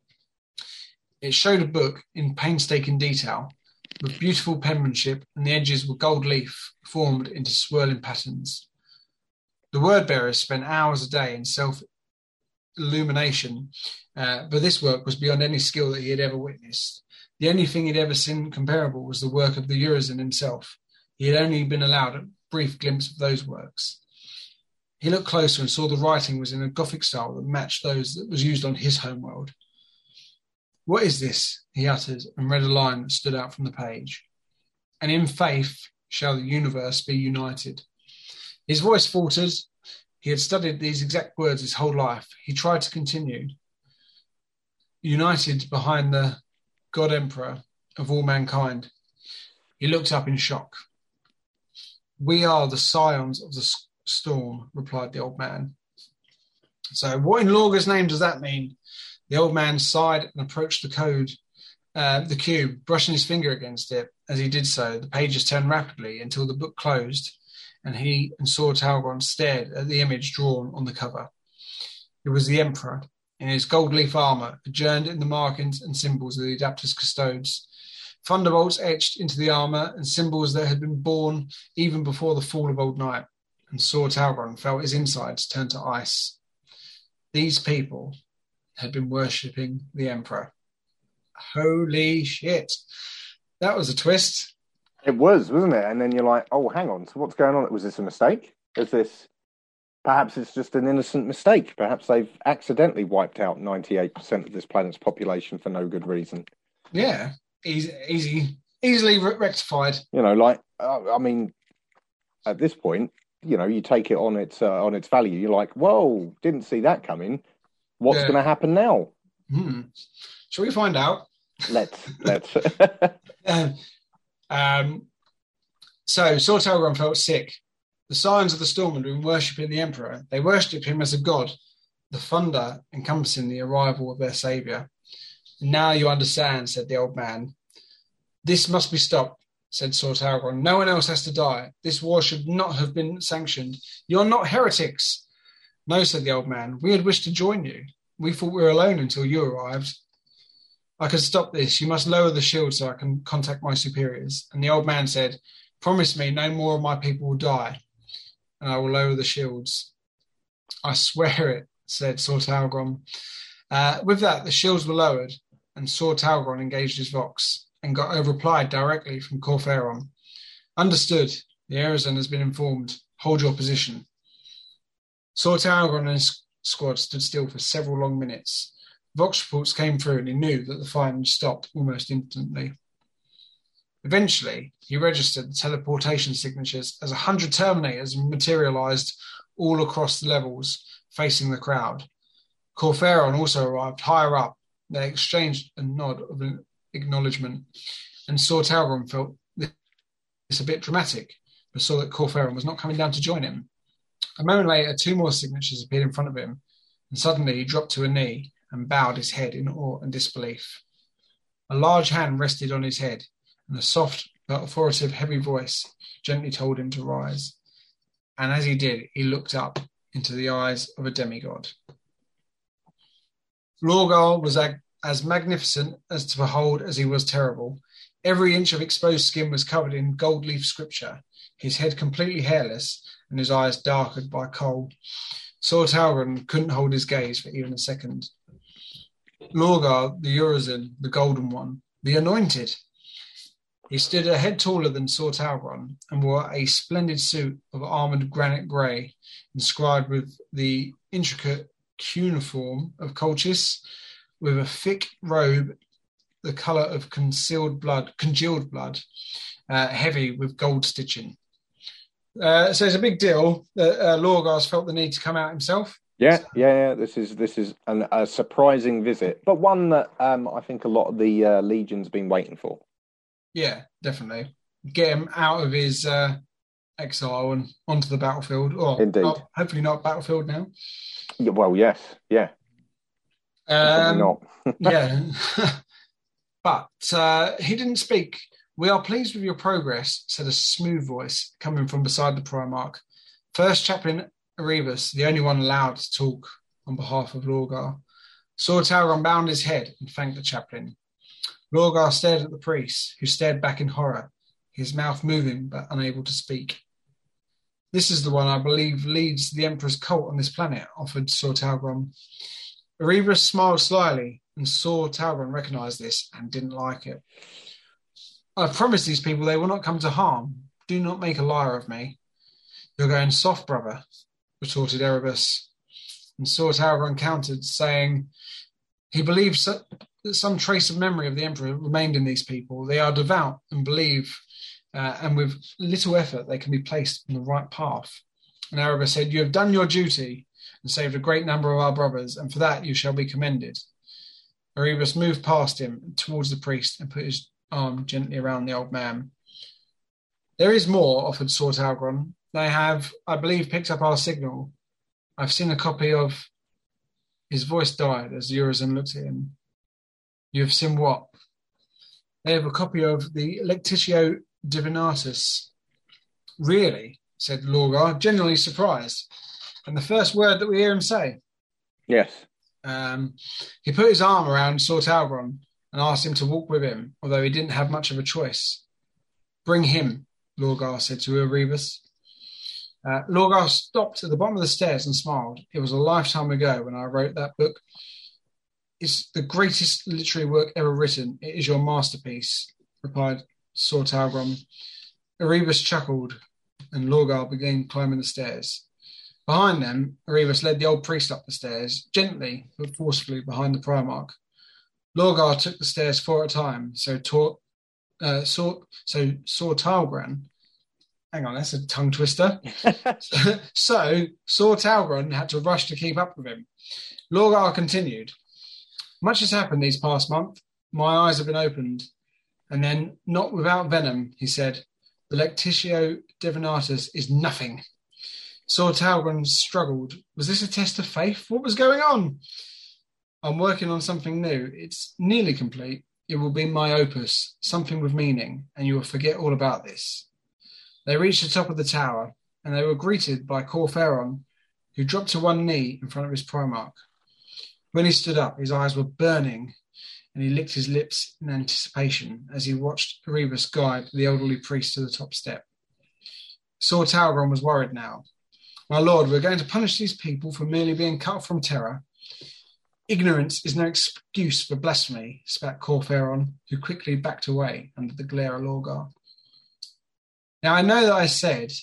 It showed a book in painstaking detail, with beautiful penmanship, and the edges were gold leaf formed into swirling patterns. The word bearers spent hours a day in self-illumination, but this work was beyond any skill that he had ever witnessed. The only thing he'd ever seen comparable was the work of the Urizen himself. He had only been allowed a brief glimpse of those works. He looked closer and saw the writing was in a Gothic style that matched those that was used on his homeworld. What is this? He uttered, and read a line that stood out from the page. And in faith shall the universe be united. His voice faltered. He had studied these exact words his whole life. He tried to continue. United behind the God Emperor of all mankind. He looked up in shock. We are the scions of the storm, replied the old man. So what in Lorga's name does that mean? The old man sighed and approached the cube, brushing his finger against it. As he did so, the pages turned rapidly until the book closed, and he and Sword Talgon stared at the image drawn on the cover. It was the Emperor, in his gold leaf armour, adjourned in the markings and symbols of the Adeptus Custodes. Thunderbolts etched into the armour and symbols that had been born even before the fall of Old Night, and Sword Talgon felt his insides turn to ice. These people had been worshipping the Emperor. Holy shit. That was a twist. It was, wasn't it? And then you're like, oh, hang on. So what's going on? Was this a mistake? Perhaps it's just an innocent mistake. Perhaps they've accidentally wiped out 98% of this planet's population for no good reason. Yeah, easily rectified. I mean, at this point, you take it on its value. You're like, whoa, didn't see that coming. What's going to happen now? Shall we find out? Let's. So Sword Talgon felt sick. The Scions of the Storm had been worshipping the Emperor. They worshipped him as a god, the thunder encompassing the arrival of their saviour. Now you understand, said the old man. This must be stopped, said Sword Talgon. No one else has to die. This war should not have been sanctioned. You're not heretics. No, said the old man. We had wished to join you. We thought we were alone until you arrived. I can stop this. You must lower the shield so I can contact my superiors. And the old man said, promise me no more of my people will die, and I will lower the shields. I swear it, said Sword Talgon. With that, the shields were lowered, and Sword Talgon engaged his vox and got a reply directly from Corferon. Understood. The Erazin has been informed. Hold your position. Sword Talgon and his squad stood still for several long minutes. Vox reports came through, and he knew that the firing had stopped almost instantly. Eventually, he registered the teleportation signatures as 100 Terminators materialised all across the levels, facing the crowd. Corferon also arrived higher up. They exchanged a nod of acknowledgement, and Sword Talgon felt this a bit dramatic, but saw that Corferon was not coming down to join him. A moment later, 2 more signatures appeared in front of him, and suddenly he dropped to a knee and bowed his head in awe and disbelief. A large hand rested on his head, and a soft but authoritative heavy voice gently told him to rise. And as he did, he looked up into the eyes of a demigod. Lorgar was as magnificent as to behold as he was terrible. Every inch of exposed skin was covered in gold leaf scripture, his head completely hairless, and his eyes darkened by kohl. Sword Talgon couldn't hold his gaze for even a second. Lorgar, the Urizen, the Golden One, the Anointed. He stood a head taller than Sword Talgon and wore a splendid suit of armoured granite grey, inscribed with the intricate cuneiform of Colchis, with a thick robe the colour of congealed blood, heavy with gold stitching. So it's a big deal that Lorgar's felt the need to come out himself. Yeah. This is a surprising visit, but one that I think a lot of the Legion's been waiting for. Yeah, definitely. Get him out of his exile and onto the battlefield. Or indeed. Hopefully not battlefield now. Yeah, well, yes. Yeah. Not. Yeah. But he didn't speak. We are pleased with your progress, said a smooth voice coming from beside the Primarch. First Chaplain Erebus, the only one allowed to talk on behalf of Lorgar. Sword Talgon bowed his head and thanked the chaplain. Lorgar stared at the priest, who stared back in horror, his mouth moving but unable to speak. This is the one I believe leads the Emperor's cult on this planet, offered Sword Talgon. Erebus smiled slyly, and Sword Talgon recognised this and didn't like it. I've promised these people they will not come to harm. Do not make a liar of me. You're going soft, brother, retorted Erebus. And Sword Talgon countered, saying he believes that some trace of memory of the Emperor remained in these people. They are devout and believe, and with little effort they can be placed on the right path. And Erebus said, you have done your duty and saved a great number of our brothers, and for that you shall be commended. Erebus moved past him towards the priest and put his arm gently around the old man. There is more, offered Sword Talgon. They have, I believe, picked up our signal. I've seen a copy of His voice died as Urizen looked at him. You have seen what? They have a copy of the Lectitio Divinatus. Really? Said Lorgar, genuinely surprised. And the first word that we hear him say. Yes. He put his arm around Sortalgron and asked him to walk with him, although he didn't have much of a choice. Bring him, Lorgar said to Erebus. Lorgar stopped at the bottom of the stairs and smiled. It was a lifetime ago when I wrote that book. It's the greatest literary work ever written. It is your masterpiece, replied Sortalgron. Erebus chuckled, and Lorgar began climbing the stairs. Behind them, Erebus led the old priest up the stairs, gently but forcefully behind the Primarch. Lorgar took the stairs 4 at a time, so Sortalgron. Hang on, that's a tongue twister. So Sortalgron had to rush to keep up with him. Lorgar continued. Much has happened these past month. My eyes have been opened. And then, not without venom, he said, the Lectitio Divinatus is nothing. Sortalgron struggled. Was this a test of faith? What was going on? I'm working on something new. It's nearly complete. It will be my opus, something with meaning, and you will forget all about this. They reached the top of the tower, and they were greeted by Corferon, who dropped to one knee in front of his Primarch. When he stood up, his eyes were burning, and he licked his lips in anticipation as he watched Erebus guide the elderly priest to the top step. Sortalgron was worried now. My lord, we're going to punish these people for merely being cut off from terror. Ignorance is no excuse for blasphemy, spat Corferon, who quickly backed away under the glare of Lorgar. Now, I know that I said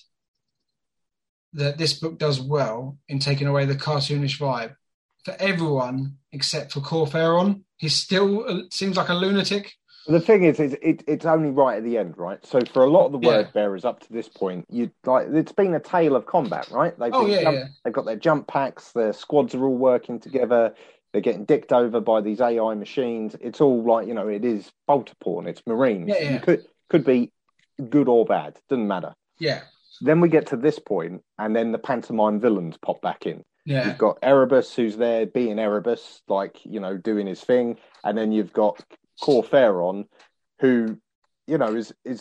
that this book does well in taking away the cartoonish vibe. For everyone except for Corferon, he still seems like a lunatic. The thing is it's only right at the end, right? So for a lot of the word bearers up to this point, it's been a tale of combat, right? They've got their jump packs, their squads are all working together, they're getting dicked over by these AI machines. It's all like, it is bolter porn, it's Marines. You could be good or bad, doesn't matter. Yeah. Then we get to this point, and then the pantomime villains pop back in. Yeah. You've got Erebus, who's there being Erebus, doing his thing, and then you've got Corferon, who, is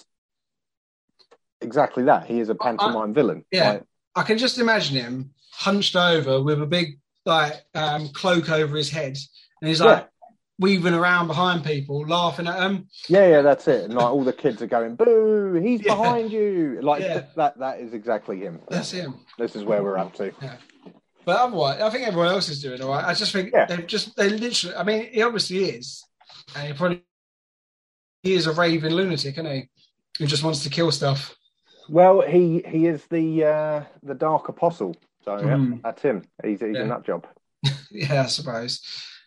exactly that. He is a pantomime villain. Yeah, right? I can just imagine him hunched over with a big cloak over his head, and he's weaving around behind people, laughing at them. Yeah, that's it. And all the kids are going, "Boo! He's behind you!" That is exactly him. That's him. This is where we're up to. Yeah. But otherwise, I think everyone else is doing all right. I just think they literally. I mean, he obviously is, and he is a raving lunatic, isn't he? Who just wants to kill stuff. Well, he is the Dark Apostle. So that's him. He's a nut job. Yeah, I suppose.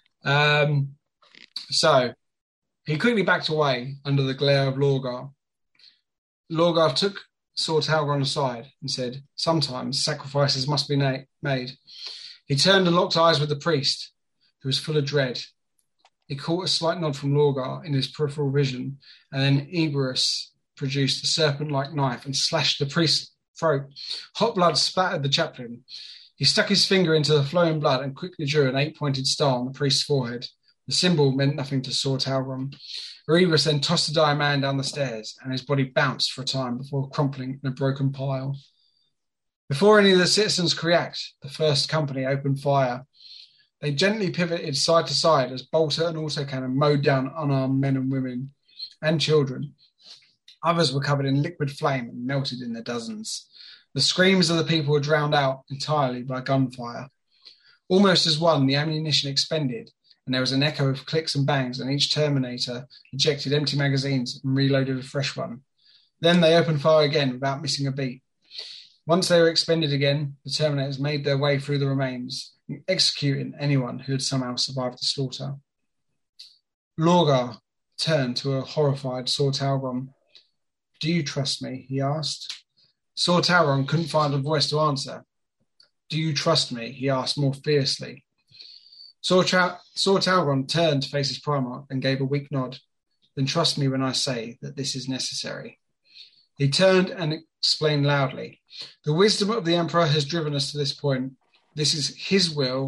So he quickly backed away under the glare of Lorgar. Lorgar took Sortalgron aside and said, sometimes sacrifices must be made. He turned and locked eyes with the priest, who was full of dread. He caught a slight nod from Lorgar in his peripheral vision, and then Erebus produced a serpent-like knife and slashed the priest's throat. Hot blood spattered the chaplain. He stuck his finger into the flowing blood and quickly drew an 8-pointed star on the priest's forehead. The symbol meant nothing to Sortalgron. Erebus then tossed the dying man down the stairs, and his body bounced for a time before crumpling in a broken pile. Before any of the citizens could react, the first company opened fire. They gently pivoted side to side as bolter and autocannon mowed down unarmed men and women and children. Others were covered in liquid flame and melted in their dozens. The screams of the people were drowned out entirely by gunfire. Almost as one, the ammunition expended, and there was an echo of clicks and bangs, and each Terminator ejected empty magazines and reloaded a fresh one. Then they opened fire again without missing a beat. Once they were expended again, the Terminators made their way through the remains, executing anyone who had somehow survived the slaughter. Lorgar turned to a horrified Sortalgron. Do you trust me? He asked. Sortalgron couldn't find a voice to answer. Do you trust me? He asked more fiercely. Sortalgron turned to face his Primarch and gave a weak nod. Then trust me when I say that this is necessary. He turned and explained loudly. The wisdom of the Emperor has driven us to this point. This is his will,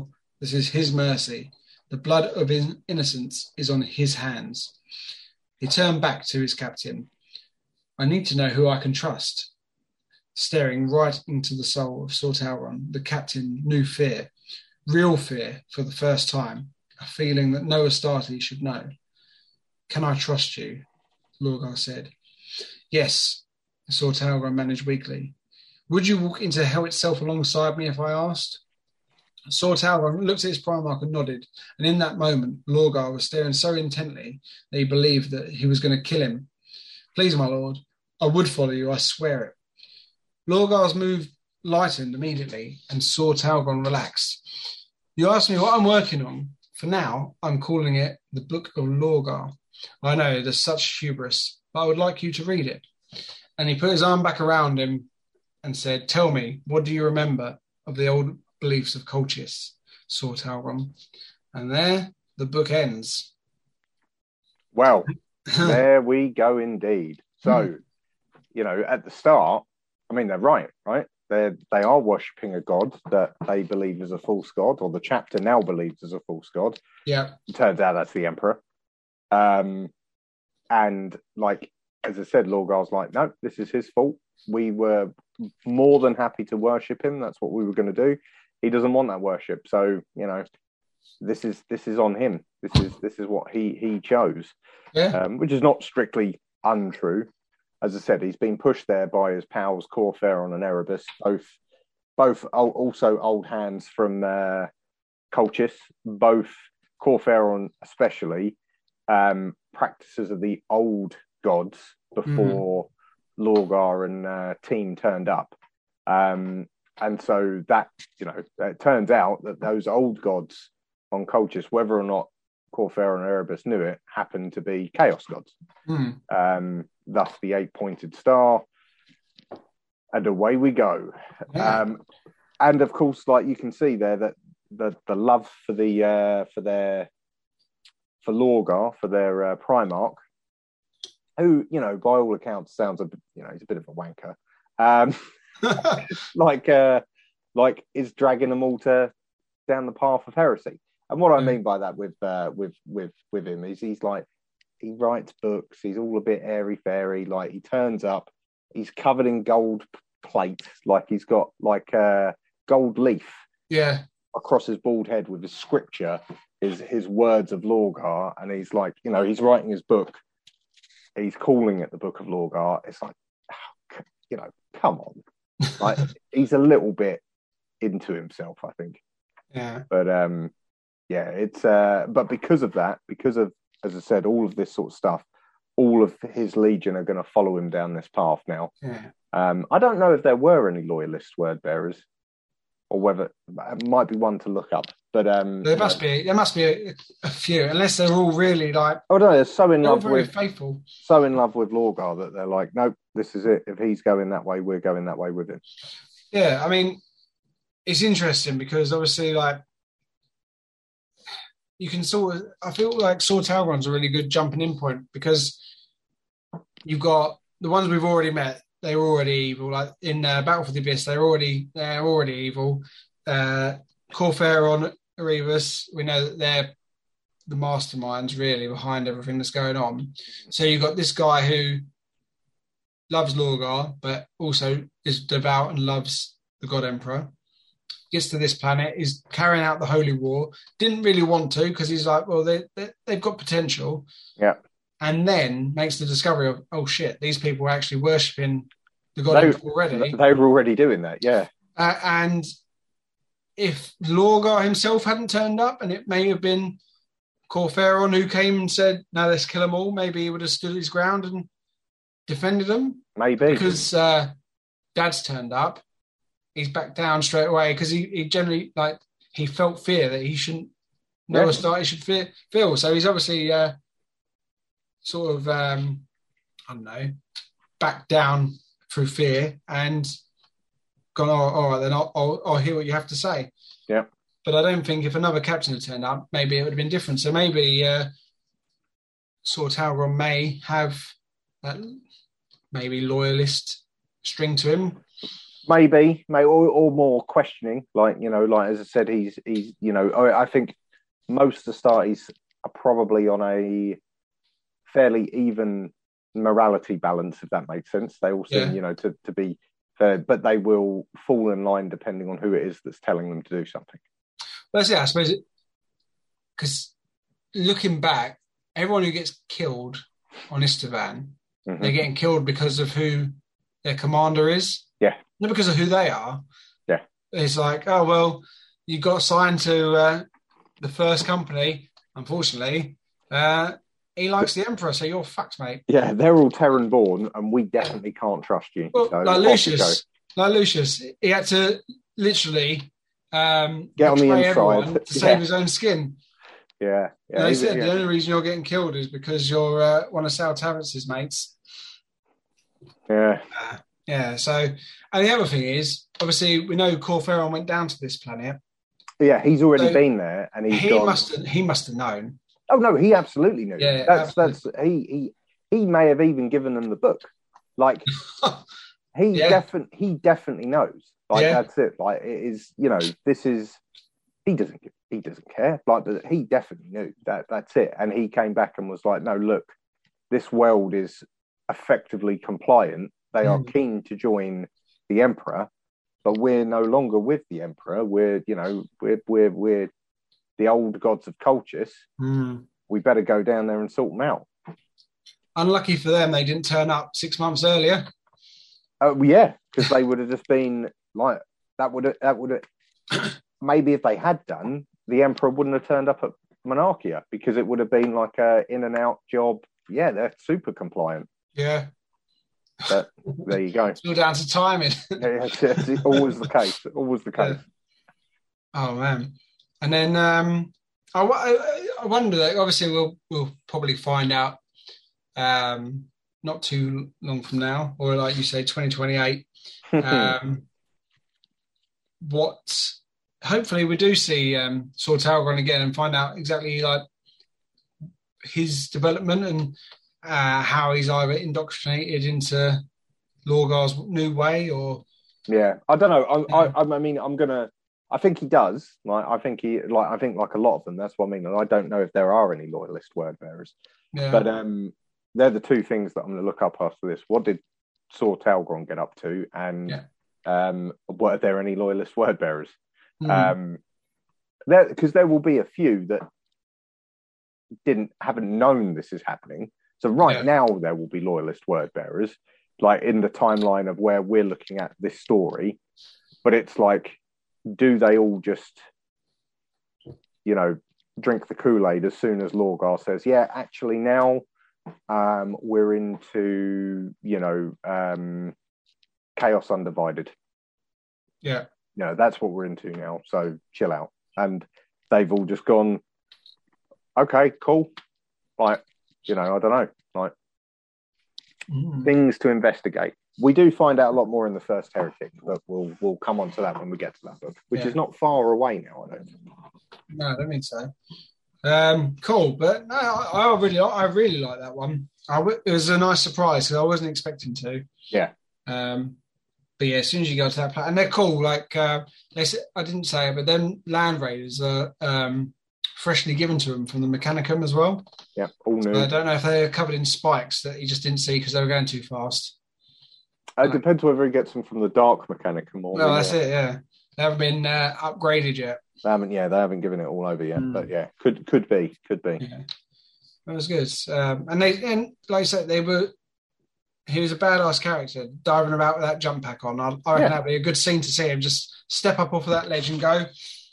This is his mercy. The blood of innocence is on his hands. He turned back to his captain. I need to know who I can trust. Staring right into the soul of Sor Talron, the captain knew fear, real fear for the first time, a feeling that no Astarte should know. Can I trust you? Lorgar said. Yes, Sor Talron managed weakly. Would you walk into hell itself alongside me if I asked? Sor Talron looked at his Primarch and nodded, and in that moment, Lorgar was staring so intently that he believed that he was going to kill him. Please, my lord, I would follow you, I swear it. Lorgar's mood lightened immediately, and Sor Talron relaxed. You asked me what I'm working on. For now, I'm calling it the Book of Lorgar. I know there's such hubris, but I would like you to read it. And he put his arm back around him and said, tell me, what do you remember of the old beliefs of Colchis, Sor Talron? And there the book ends. Well, there we go indeed. So, at the start, I mean, they're right? They are worshipping a god that they believe is a false god, or the chapter now believes is a false god. Yeah. It turns out that's the Emperor. And like, as I said, Lorgar's like, no, this is his fault. We were more than happy to worship him. That's what we were going to do. He doesn't want that worship. So, this is on him. This is what he chose. Yeah. Which is not strictly untrue. As I said, he's been pushed there by his pals Cor Phaeron and Erebus, both also old hands from Colchis, both Cor Phaeron especially, practices of the old gods before Lorgar and team turned up. And so that, it turns out that those old gods on Colchis, whether or not Cor Phaeron and Erebus knew it, happened to be chaos gods. Thus the 8-pointed star. And away we go. Yeah. And of course, like you can see there, that the love for Lorgar, for their Primarch, who, by all accounts sounds a bit, he's a bit of a wanker. Like is dragging them all down the path of heresy. And what I mean by that with him is he's like, he writes books, he's all a bit airy-fairy, like he turns up, he's covered in gold plate, like he's got like a gold leaf across his bald head with his scripture, his words of Lorgar, and he's like, he's writing his book, he's calling it the Book of Lorgar. It's like, come on. Like, he's a little bit into himself, I think. Yeah. But it's but because of, as I said, all of this sort of stuff, all of his legion are going to follow him down this path now. Yeah. I don't know if there were any loyalist word bearers, or whether it might be one to look up. But there must be a few, unless they're all really like. Oh no, they're so in love very with faithful, so in love with Lorgar that they're like, nope, this is it. If he's going that way, we're going that way with him. Yeah, I mean, it's interesting because obviously, like, you can I feel like Sor Talron's a really good jumping in point, because you've got the ones we've already met. They were already evil. Like in Battle for the Abyss, they're already evil. Cor Phaeron, Erebus, we know that they're the masterminds really behind everything that's going on. So you've got this guy who loves Lorgar, but also is devout and loves the God Emperor. Gets to this planet, is carrying out the Holy War. Didn't really want to, because he's like, well, they've got potential. Yeah. And then makes the discovery of, oh shit, these people are actually worshipping the God Emperor already. They were already doing that, yeah. And if Lorgar himself hadn't turned up, and it may have been Cor Phaeron who came and said, no, let's kill them all, maybe he would have stood his ground and defended them. Maybe. Because Dad's turned up. He's back down straight away, because he generally, like, he felt fear that he shouldn't, no Astarte should feel. So he's obviously sort of, I don't know, backed down through fear and gone, oh, all right, then I'll hear what you have to say. Yeah. But I don't think if another captain had turned up, maybe it would have been different. So maybe Sor Talron may have that maybe loyalist string to him. or more questioning. Like, like as I said, he's I think most Astartes are probably on a fairly even morality balance, if that makes sense. They all seem, to be fair, but they will fall in line depending on who it is that's telling them to do something. Well, I suppose, because looking back, everyone who gets killed on Istavan, they're getting killed because of who their commander is. Yeah. Not because of who they are. Yeah. It's like, oh, well, you got assigned to the first company, unfortunately. He likes the Emperor, so you're fucked, mate. Yeah, they're all Terran born, and we definitely can't trust you. Well, so like Lucius, he had to literally get on the inside to save his own skin. Yeah. And they said the only reason you're getting killed is because you're one of Sal Tarance's mates. Yeah. Yeah, so, and the other thing is, obviously, we know Khor Phaeron went down to this planet. Yeah, he's already been there, and he must have known. Oh no, he absolutely knew. Yeah, that's he may have even given them the book. Like he definitely knows. Like that's it. Like it is. This is. He doesn't care. Like, but he definitely knew that. That's it. And he came back and was like, no, look, this world is effectively compliant. They are keen to join the Emperor, but we're no longer with the Emperor. We're the old gods of Colchis. We better go down there and sort them out. Unlucky for them, they didn't turn up 6 months earlier. Yeah, because they would have just been like that. Would have maybe if they had done, the Emperor wouldn't have turned up at Monarchia, because it would have been like a in and out job. Yeah, they're super compliant. Yeah. But there you go. It's all down to timing. It's always the case. Always the case. Oh man! And then I wonder that obviously we'll probably find out not too long from now, or like you say, 2028. What? Hopefully, we do see Saw Talgon again and find out exactly like his development and how he's either indoctrinated into Lorgar's new way or. Yeah, I don't know. I mean, I think he does. Like, I think like a lot of them. That's what I mean. And I don't know if there are any loyalist word bearers. Yeah. But they're the two things that I'm going to look up after this. What did Saw Talgon get up to? And were there any loyalist word bearers? Because there will be a few that haven't known this is happening. So now there will be loyalist word bearers, like in the timeline of where we're looking at this story. But it's like, do they all just, drink the Kool-Aid as soon as Lorgar says, yeah, actually now we're into, Chaos Undivided. Yeah. That's what we're into now. So chill out. And they've all just gone, okay, cool. Like, I don't know. Like, things to investigate. We do find out a lot more in the first Heretic, but we'll come on to that when we get to that book, which is not far away now, I don't think. No, I don't think so. Cool, but no, I really like that one. It was a nice surprise because I wasn't expecting to. Yeah. But yeah, as soon as you go to that planet, and they're cool. Like I didn't say it, but then Land Raiders are freshly given to them from the Mechanicum as well. Yeah, all new. I don't know if they're covered in spikes that he just didn't see because they were going too fast. It depends whether he gets them from the Dark Mechanicum or. No, that's it. Yeah, they haven't been upgraded yet. They haven't given it all over yet. But yeah, could be. Yeah. That was good. And like I said, he was a badass character, diving about with that jump pack on. I reckon that'd be a good scene to see him just step up off of that ledge and go.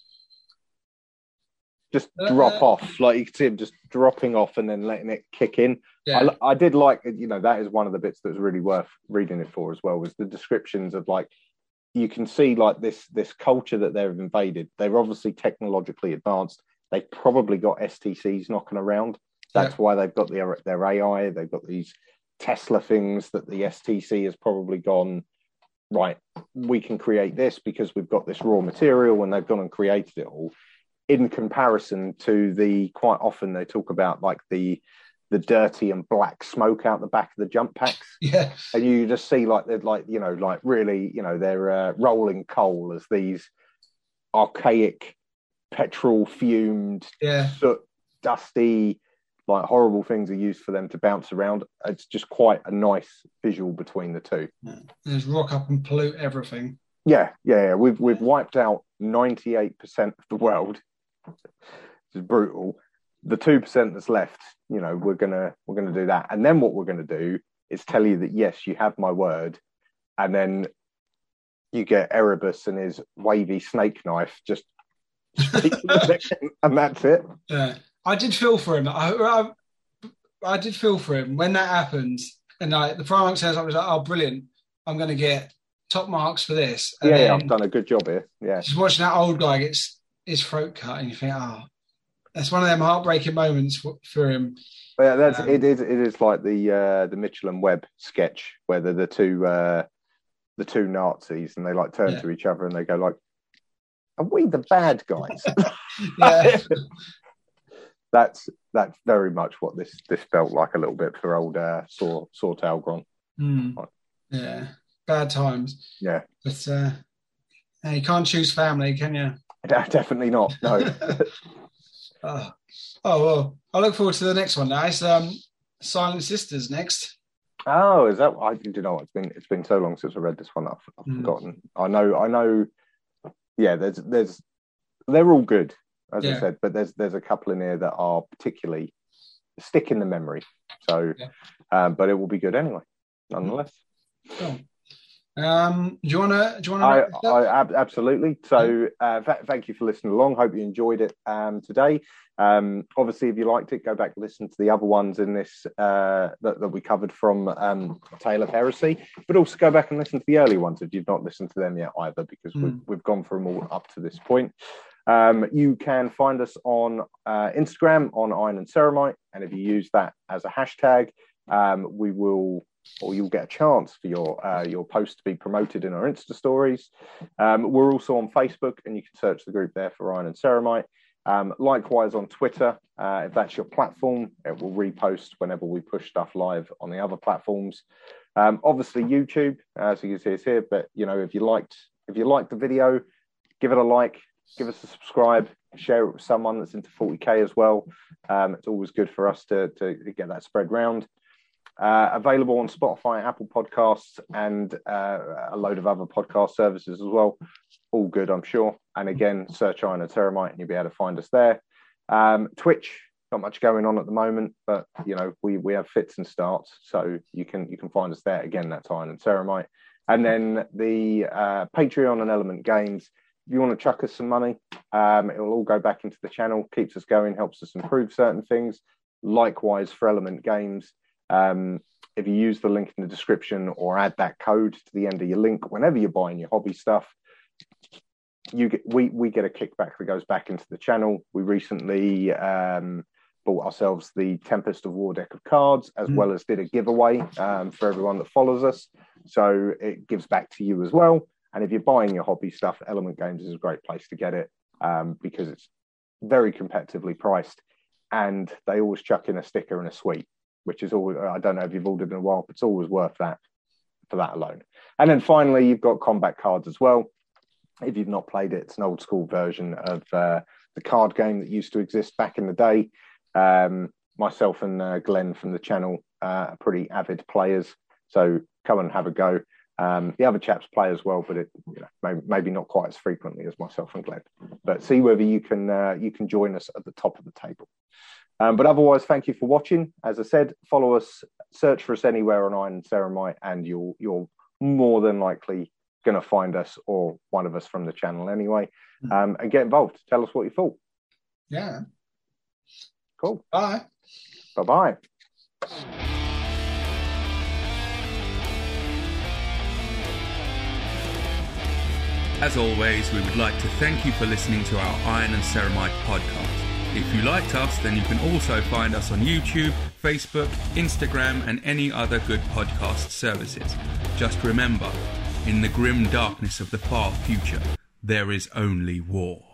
Just drop off. Like you could see him just dropping off and then letting it kick in. Yeah. I did like, that is one of the bits that was really worth reading it for as well, was the descriptions of like, you can see like this culture that they've invaded. They're obviously technologically advanced. They've probably got STCs knocking around. That's why they've got their AI. They've got these Tesla things that the STC has probably gone, right, we can create this because we've got this raw material, and they've gone and created it all. In comparison to quite often they talk about like the the dirty and black smoke out the back of the jump packs. Yeah. And you just see like they're like, you know, like really, you know, they're rolling coal as these archaic petrol fumed, soot, dusty, like horrible things are used for them to bounce around. It's just quite a nice visual between the two. Yeah. There's rock up and pollute everything. Yeah. We've wiped out 98% of the world. It's brutal. The 2% that's left, you know, we're gonna do that, and then what we're gonna do is tell you that yes, you have my word, and then you get Erebus and his wavy snake knife just, and that's it. Yeah, I did feel for him. I did feel for him when that happened, and like the Primarch says, I was like, oh, brilliant! I'm gonna get top marks for this. And yeah, I've done a good job here. Yeah, just watching that old guy gets his throat cut, and you think, oh. That's one of them heartbreaking moments for him. Yeah, that's it. It is like the Mitchell and Webb sketch where they're the two Nazis and they like turn to each other and they go like, "Are we the bad guys?" Yeah, that's very much what this felt like a little bit for old Saw Talgron. Yeah, bad times. Yeah, but you can't choose family, can you? Definitely not. No. Oh well, I look forward to the next one now. It's Silent Sisters next. Oh, is that? You know, it's been so long since I read this one. I've forgotten. I know. Yeah, they're all good, as I said, but there's a couple in here that are particularly stick in the memory. So, but it will be good anyway, nonetheless. Cool. Do you want to? Absolutely. So, thank you for listening along. Hope you enjoyed it today. Obviously, if you liked it, go back and listen to the other ones in this that we covered from Tale of Heresy. But also go back and listen to the early ones if you've not listened to them yet either, because we've gone through them all up to this point. You can find us on Instagram on Iron and Ceramite, and if you use that as a hashtag, you'll get a chance for your post to be promoted in our Insta stories. We're also on Facebook, and you can search the group there for Iron and Ceramite. Likewise on Twitter, if that's your platform, it will repost whenever we push stuff live on the other platforms. Obviously YouTube, as you can see, it's here. But you know, if you liked the video, give it a like, give us a subscribe, share it with someone that's into 40k as well. It's always good for us to get that spread round. Available on Spotify, Apple Podcasts, and a load of other podcast services as well. All good, I'm sure. And again, search Iron and Ceramite and you'll be able to find us there. Twitch, not much going on at the moment, but you know, we have fits and starts, so you can find us there. Again, that's Iron and Ceramite. And then the Patreon and Element Games. If you want to chuck us some money, it will all go back into the channel, keeps us going, helps us improve certain things. Likewise for Element Games. If you use the link in the description or add that code to the end of your link whenever you're buying your hobby stuff, we get a kickback that goes back into the channel. We recently bought ourselves the Tempest of War deck of cards, as well as did a giveaway for everyone that follows us, so it gives back to you as well. And if you're buying your hobby stuff, Element Games is a great place to get it, because it's very competitively priced, and they always chuck in a sticker and a sweet, which is always, I don't know if you've ordered in a while, but it's always worth that for that alone. And then finally, you've got combat cards as well. If you've not played it, it's an old school version of the card game that used to exist back in the day. Myself and Glenn from the channel are pretty avid players, so come and have a go. The other chaps play as well, but maybe not quite as frequently as myself and Glenn. But see whether you can join us at the top of the table. But otherwise, thank you for watching. As I said, follow us, search for us anywhere on Iron and Ceramite, and you're more than likely going to find us or one of us from the channel anyway. And get involved. Tell us what you thought. Yeah. Cool. Bye. Bye-bye. As always, we would like to thank you for listening to our Iron and Ceramite podcast. If you liked us, then you can also find us on YouTube, Facebook, Instagram, and any other good podcast services. Just remember, in the grim darkness of the far future, there is only war.